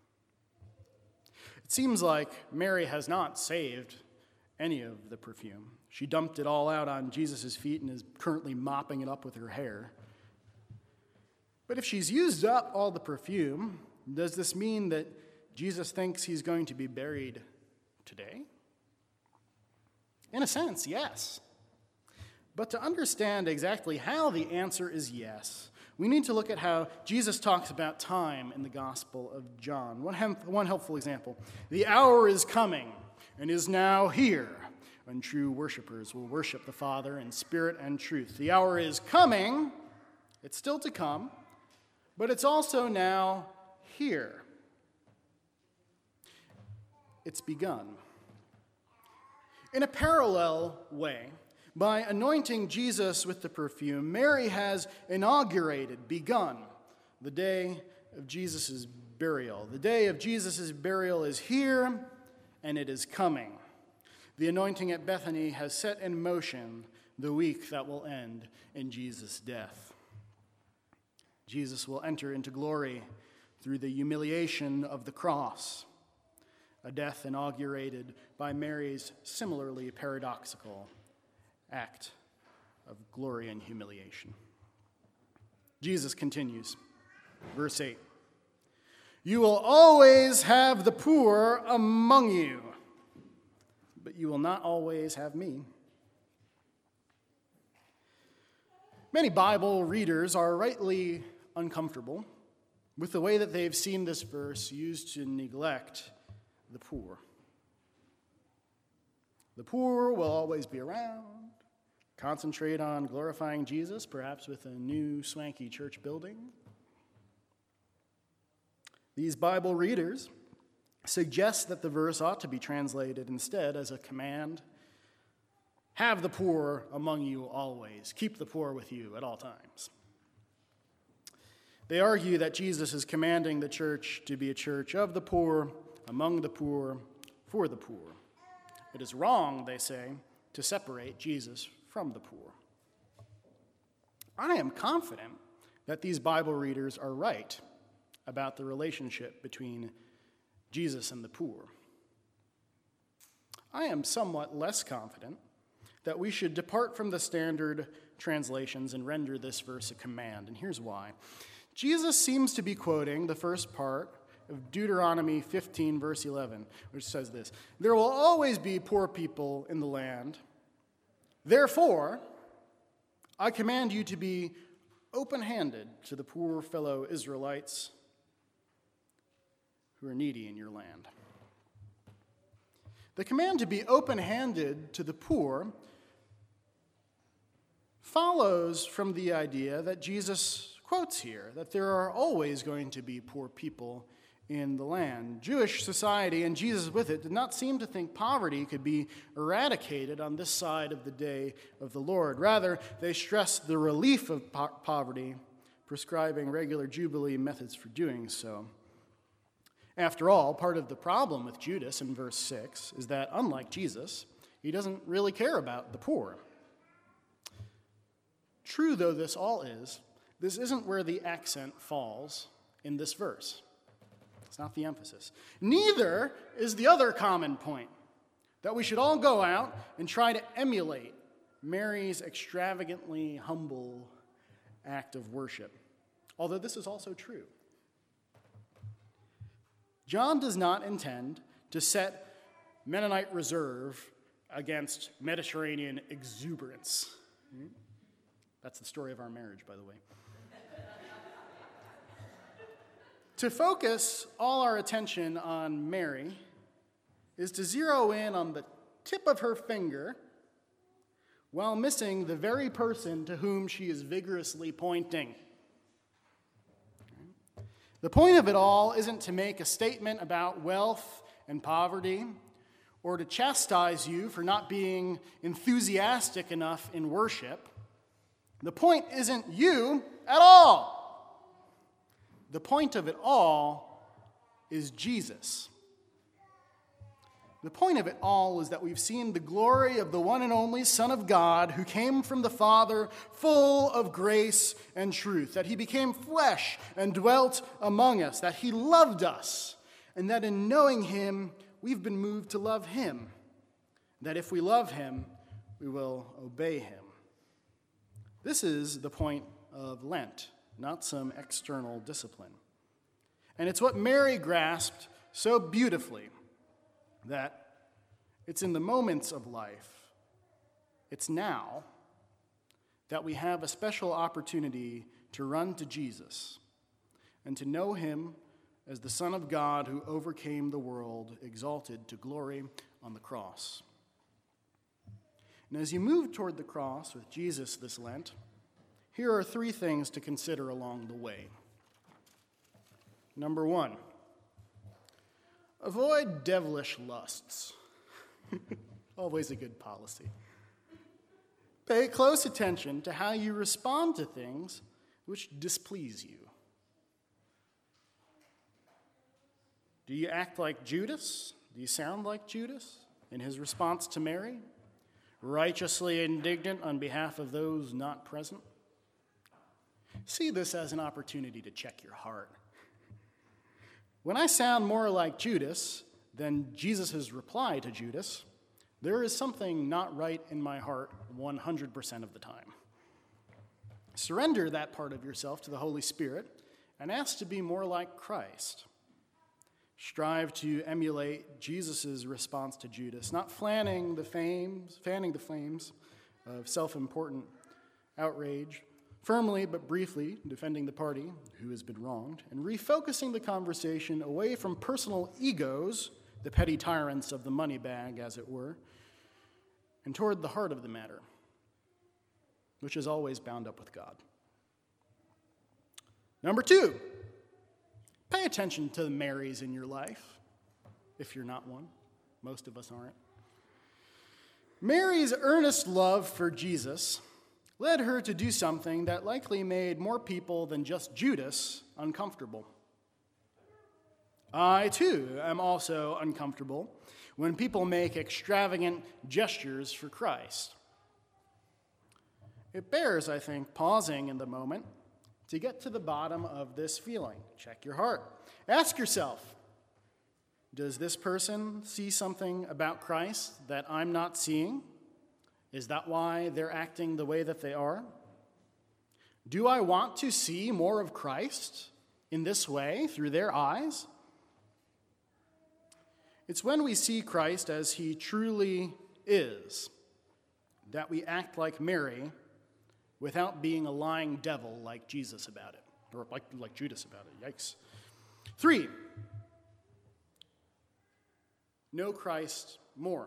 It seems like Mary has not saved any of the perfume. She dumped it all out on Jesus' feet and is currently mopping it up with her hair. But if she's used up all the perfume, does this mean that Jesus thinks he's going to be buried today? In a sense, yes. But to understand exactly how the answer is yes, we need to look at how Jesus talks about time in the Gospel of John. One, hem- one helpful example. The hour is coming and is now here when true worshipers will worship the Father in spirit and truth. The hour is coming, it's still to come, but it's also now here. It's begun. In a parallel way, by anointing Jesus with the perfume, Mary has inaugurated, begun, the day of Jesus' burial. The day of Jesus' burial is here, and it is coming. The anointing at Bethany has set in motion the week that will end in Jesus' death. Jesus will enter into glory through the humiliation of the cross, a death inaugurated by Mary's similarly paradoxical act of glory and humiliation. Jesus continues, verse eight. You will always have the poor among you, but you will not always have me. Many Bible readers are rightly uncomfortable with the way that they've seen this verse used to neglect the poor. The poor will always be around. Concentrate on glorifying Jesus, perhaps with a new swanky church building. These Bible readers suggest that the verse ought to be translated instead as a command. Have the poor among you always. Keep the poor with you at all times. They argue that Jesus is commanding the church to be a church of the poor, among the poor, for the poor. It is wrong, they say, to separate Jesus from the poor. I am confident that these Bible readers are right about the relationship between Jesus and the poor. I am somewhat less confident that we should depart from the standard translations and render this verse a command, and here's why. Jesus seems to be quoting the first part of Deuteronomy fifteen, verse eleven, which says this: there will always be poor people in the land. Therefore, I command you to be open-handed to the poor fellow Israelites who are needy in your land. The command to be open-handed to the poor follows from the idea that Jesus quotes here, that there are always going to be poor people in the land. Jewish society, and Jesus with it, did not seem to think poverty could be eradicated on this side of the day of the Lord. Rather, they stressed the relief of po- poverty, prescribing regular Jubilee methods for doing so. After all, part of the problem with Judas in verse six is that, unlike Jesus, he doesn't really care about the poor. True though this all is, this isn't where the accent falls in this verse. It's not the emphasis. Neither is the other common point, that we should all go out and try to emulate Mary's extravagantly humble act of worship, although this is also true. John does not intend to set Mennonite reserve against Mediterranean exuberance. That's the story of our marriage, by the way. To focus all our attention on Mary is to zero in on the tip of her finger while missing the very person to whom she is vigorously pointing. The point of it all isn't to make a statement about wealth and poverty or to chastise you for not being enthusiastic enough in worship. The point isn't you at all. The point of it all is Jesus. The point of it all is that we've seen the glory of the one and only Son of God who came from the Father full of grace and truth, that he became flesh and dwelt among us, that he loved us, and that in knowing him, we've been moved to love him, that if we love him, we will obey him. This is the point of Lent, not some external discipline. And it's what Mary grasped so beautifully, that it's in the moments of life, it's now, that we have a special opportunity to run to Jesus and to know him as the Son of God who overcame the world, exalted to glory on the cross. And as you move toward the cross with Jesus this Lent, here are three things to consider along the way. Number one, avoid devilish lusts. Always a good policy. Pay close attention to how you respond to things which displease you. Do you act like Judas? Do you sound like Judas in his response to Mary? Righteously indignant on behalf of those not present? See this as an opportunity to check your heart. When I sound more like Judas than Jesus' reply to Judas, there is something not right in my heart one hundred percent of the time. Surrender that part of yourself to the Holy Spirit and ask to be more like Christ. Strive to emulate Jesus' response to Judas, not fanning the flames, fanning the flames of self-important outrage, firmly but briefly defending the party who has been wronged, and refocusing the conversation away from personal egos, the petty tyrants of the money bag, as it were, and toward the heart of the matter, which is always bound up with God. Number two, pay attention to the Marys in your life, if you're not one. Most of us aren't. Mary's earnest love for Jesus led her to do something that likely made more people than just Judas uncomfortable. I, too, am also uncomfortable when people make extravagant gestures for Christ. It bears, I think, pausing in the moment to get to the bottom of this feeling. Check your heart. Ask yourself, does this person see something about Christ that I'm not seeing? Is that why they're acting the way that they are? Do I want to see more of Christ in this way, through their eyes? It's when we see Christ as he truly is that we act like Mary without being a lying devil like Jesus about it, or like, like Judas about it. Yikes. Three, know Christ more.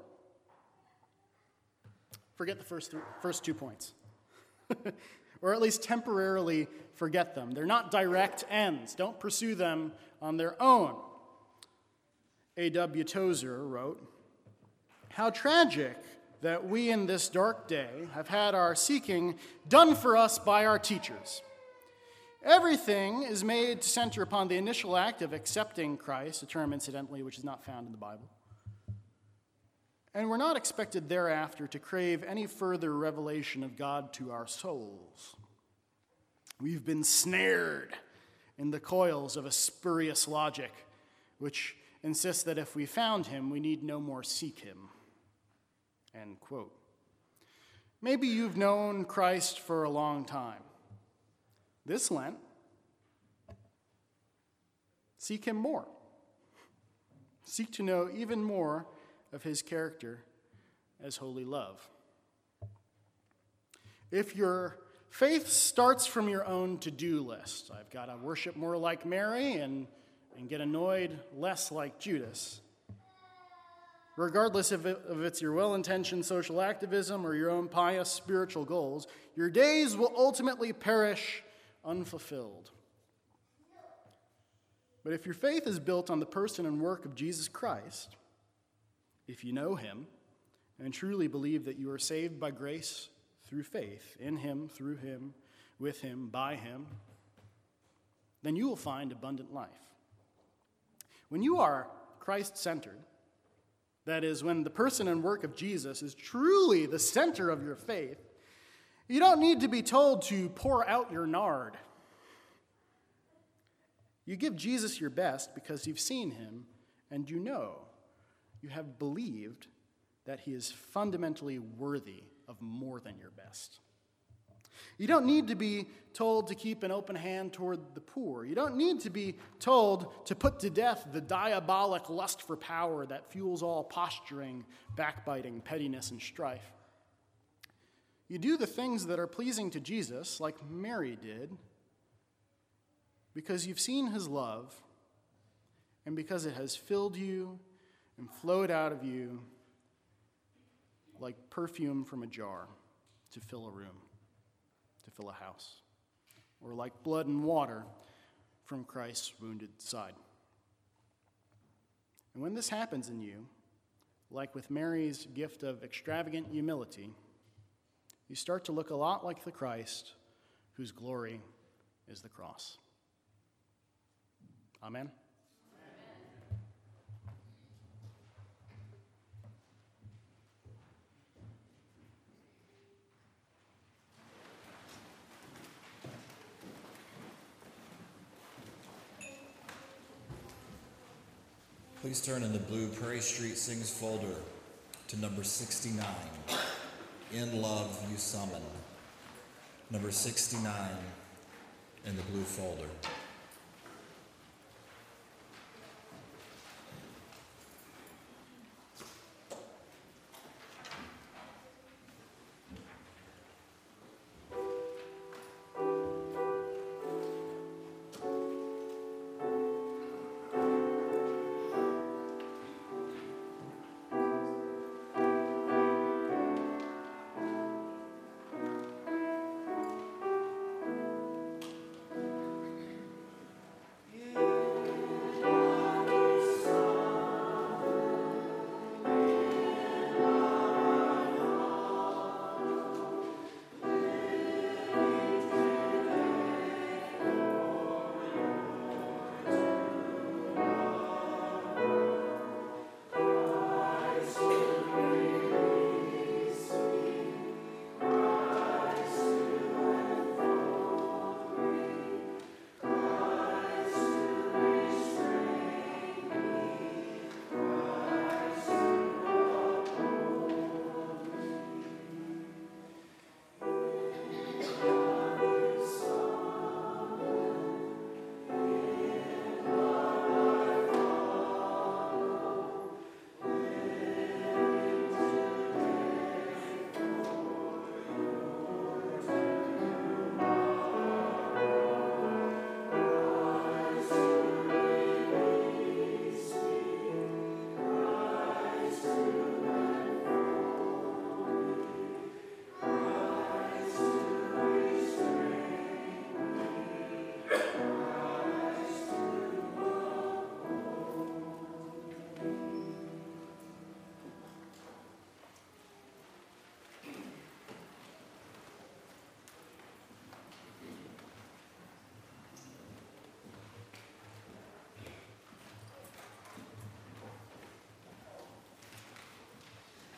Forget the first, th- first two points. Or at least temporarily forget them. They're not direct ends. Don't pursue them on their own. A W Tozer wrote, "How tragic that we in this dark day have had our seeking done for us by our teachers. Everything is made to center upon the initial act of accepting Christ," a term, incidentally, which is not found in the Bible. "And we're not expected thereafter to crave any further revelation of God to our souls. We've been snared in the coils of a spurious logic, which insists that if we found him, we need no more seek him. End quote. Maybe you've known Christ for a long time. This Lent, seek him more. Seek to know even more of his character as holy love. If your faith starts from your own to-do list, I've got to worship more like Mary and, and get annoyed less like Judas, regardless if, it, if it's your well-intentioned social activism or your own pious spiritual goals, your days will ultimately perish unfulfilled. But if your faith is built on the person and work of Jesus Christ, if you know him and truly believe that you are saved by grace through faith, in him, through him, with him, by him, then you will find abundant life. When you are Christ-centered, that is, when the person and work of Jesus is truly the center of your faith, you don't need to be told to pour out your nard. You give Jesus your best because you've seen him and you know, you have believed that he is fundamentally worthy of more than your best. You don't need to be told to keep an open hand toward the poor. You don't need to be told to put to death the diabolic lust for power that fuels all posturing, backbiting, pettiness, and strife. You do the things that are pleasing to Jesus, like Mary did, because you've seen his love and because it has filled you and flowed out of you like perfume from a jar to fill a room, to fill a house, or like blood and water from Christ's wounded side. And when this happens in you, like with Mary's gift of extravagant humility, you start to look a lot like the Christ whose glory is the cross. Amen? Please turn in the blue Prairie Street Sings folder to number sixty-nine, In Love You Summon. Number sixty-nine in the blue folder.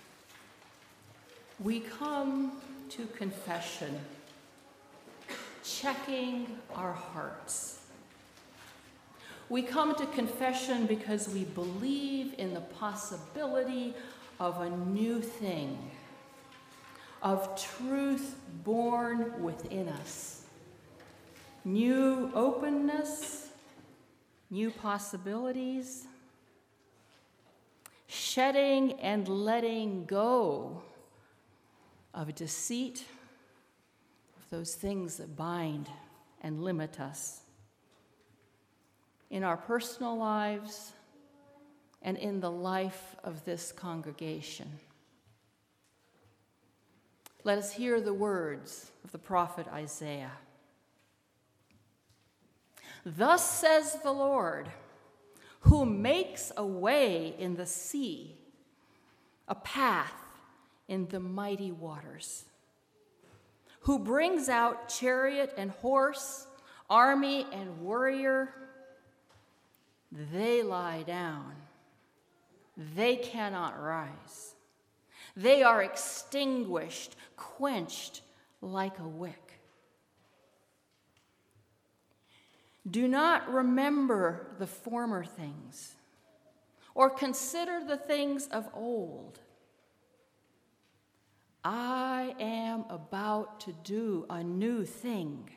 We come to confession, checking our hearts. We come to confession because we believe in the possibility of a new thing, of truth born within us. New openness, new possibilities, shedding and letting go of deceit, of those things that bind and limit us in our personal lives and in the life of this congregation. Let us hear the words of the prophet Isaiah. Thus says the Lord, who makes a way in the sea, a path in the mighty waters, who brings out chariot and horse, army and warrior. They lie down. They cannot rise. They are extinguished, quenched like a wick. Do not remember the former things, or consider the things of old. I am about to do a new thing.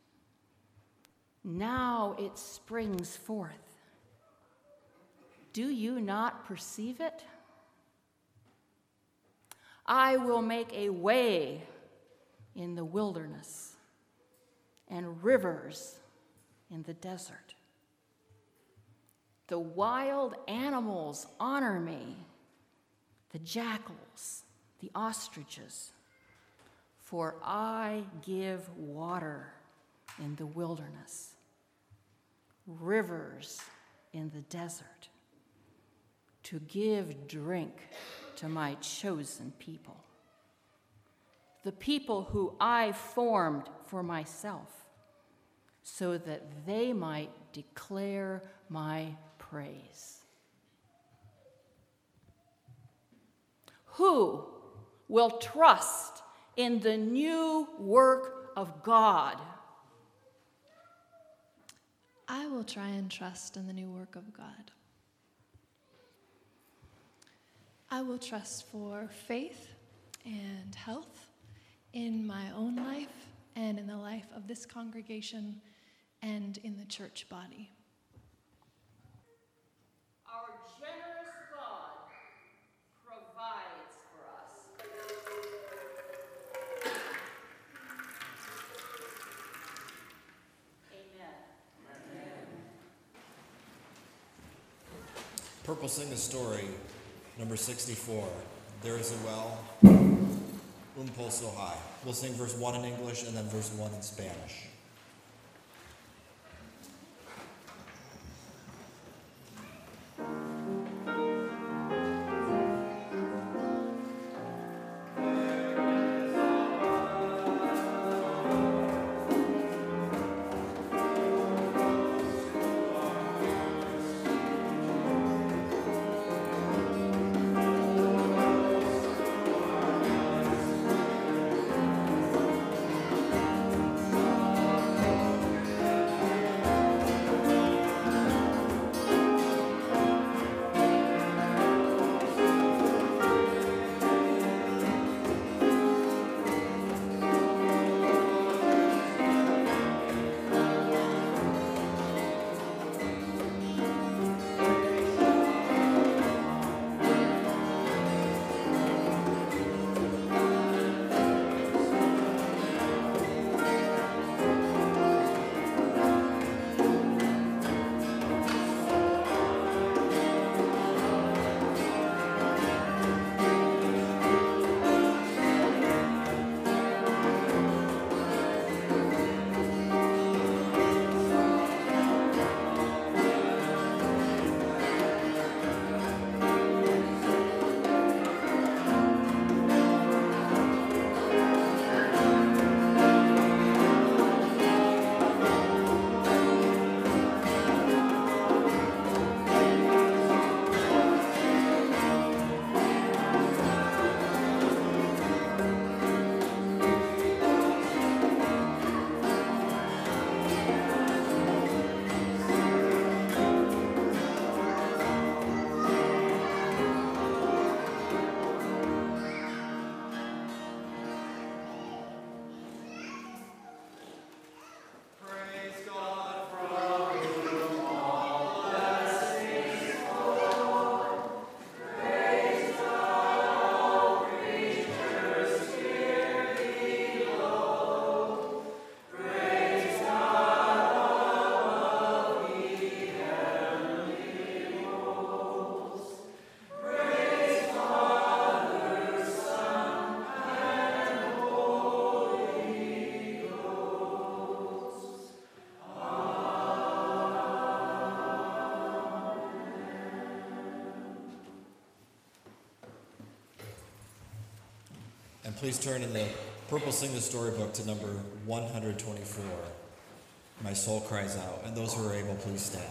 Now it springs forth. Do you not perceive it? I will make a way in the wilderness and rivers in the desert. The wild animals honor me, the jackals, the ostriches, for I give water in the wilderness, rivers in the desert, to give drink to my chosen people, the people who I formed for myself, so that they might declare my praise. Who will trust in the new work of God? I will try and trust in the new work of God. I will trust for faith and health in my own life and in the life of this congregation and in the church body. Our generous God provides for us. Amen. Amen. Purple Sing a Story, number sixty-four. There is a well, un pozo high. We'll sing verse one in English and then verse one in Spanish. Amen. And please turn in the Purple Sing the Storybook to number one hundred twenty-four. My soul cries out. And those who are able, please stand.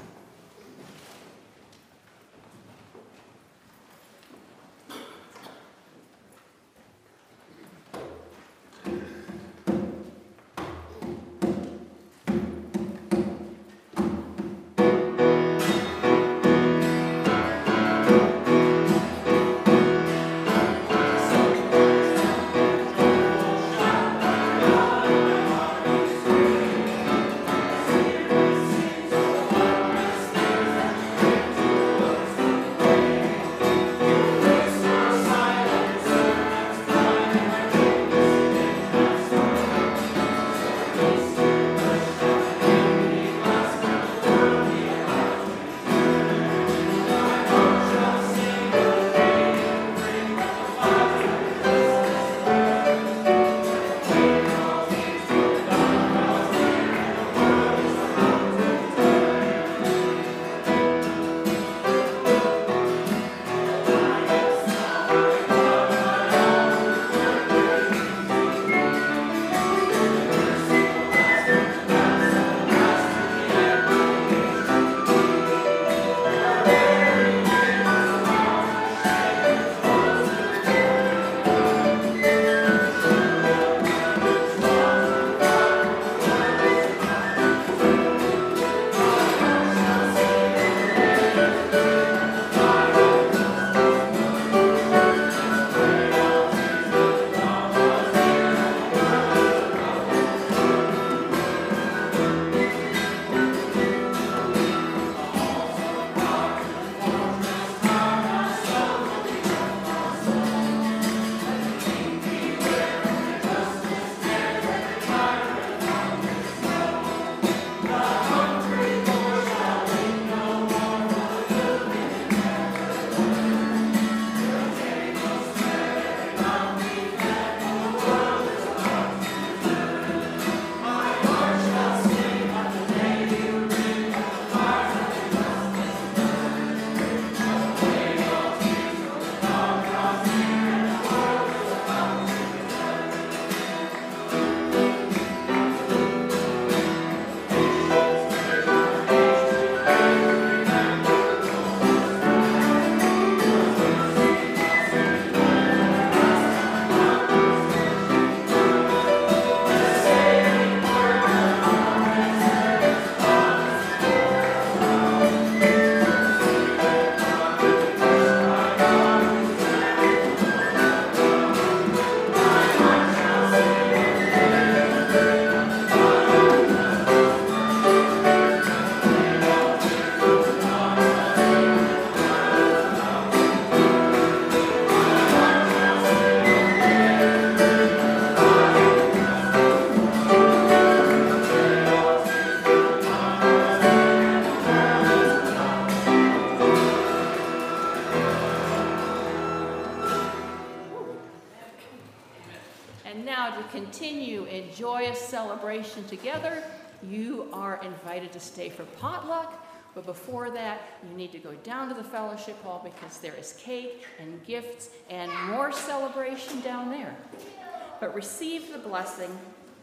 continue in joyous celebration together, you are invited to stay for potluck. But before that, you need to go down to the fellowship hall because there is cake and gifts and more celebration down there. But receive the blessing.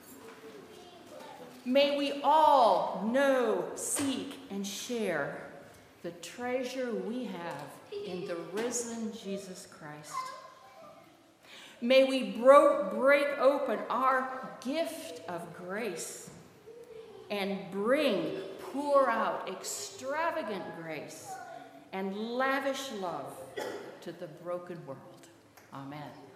May we all know, seek, and share the treasure we have in the risen Jesus Christ. May we bro- break open our gift of grace and bring, pour out extravagant grace and lavish love to the broken world. Amen.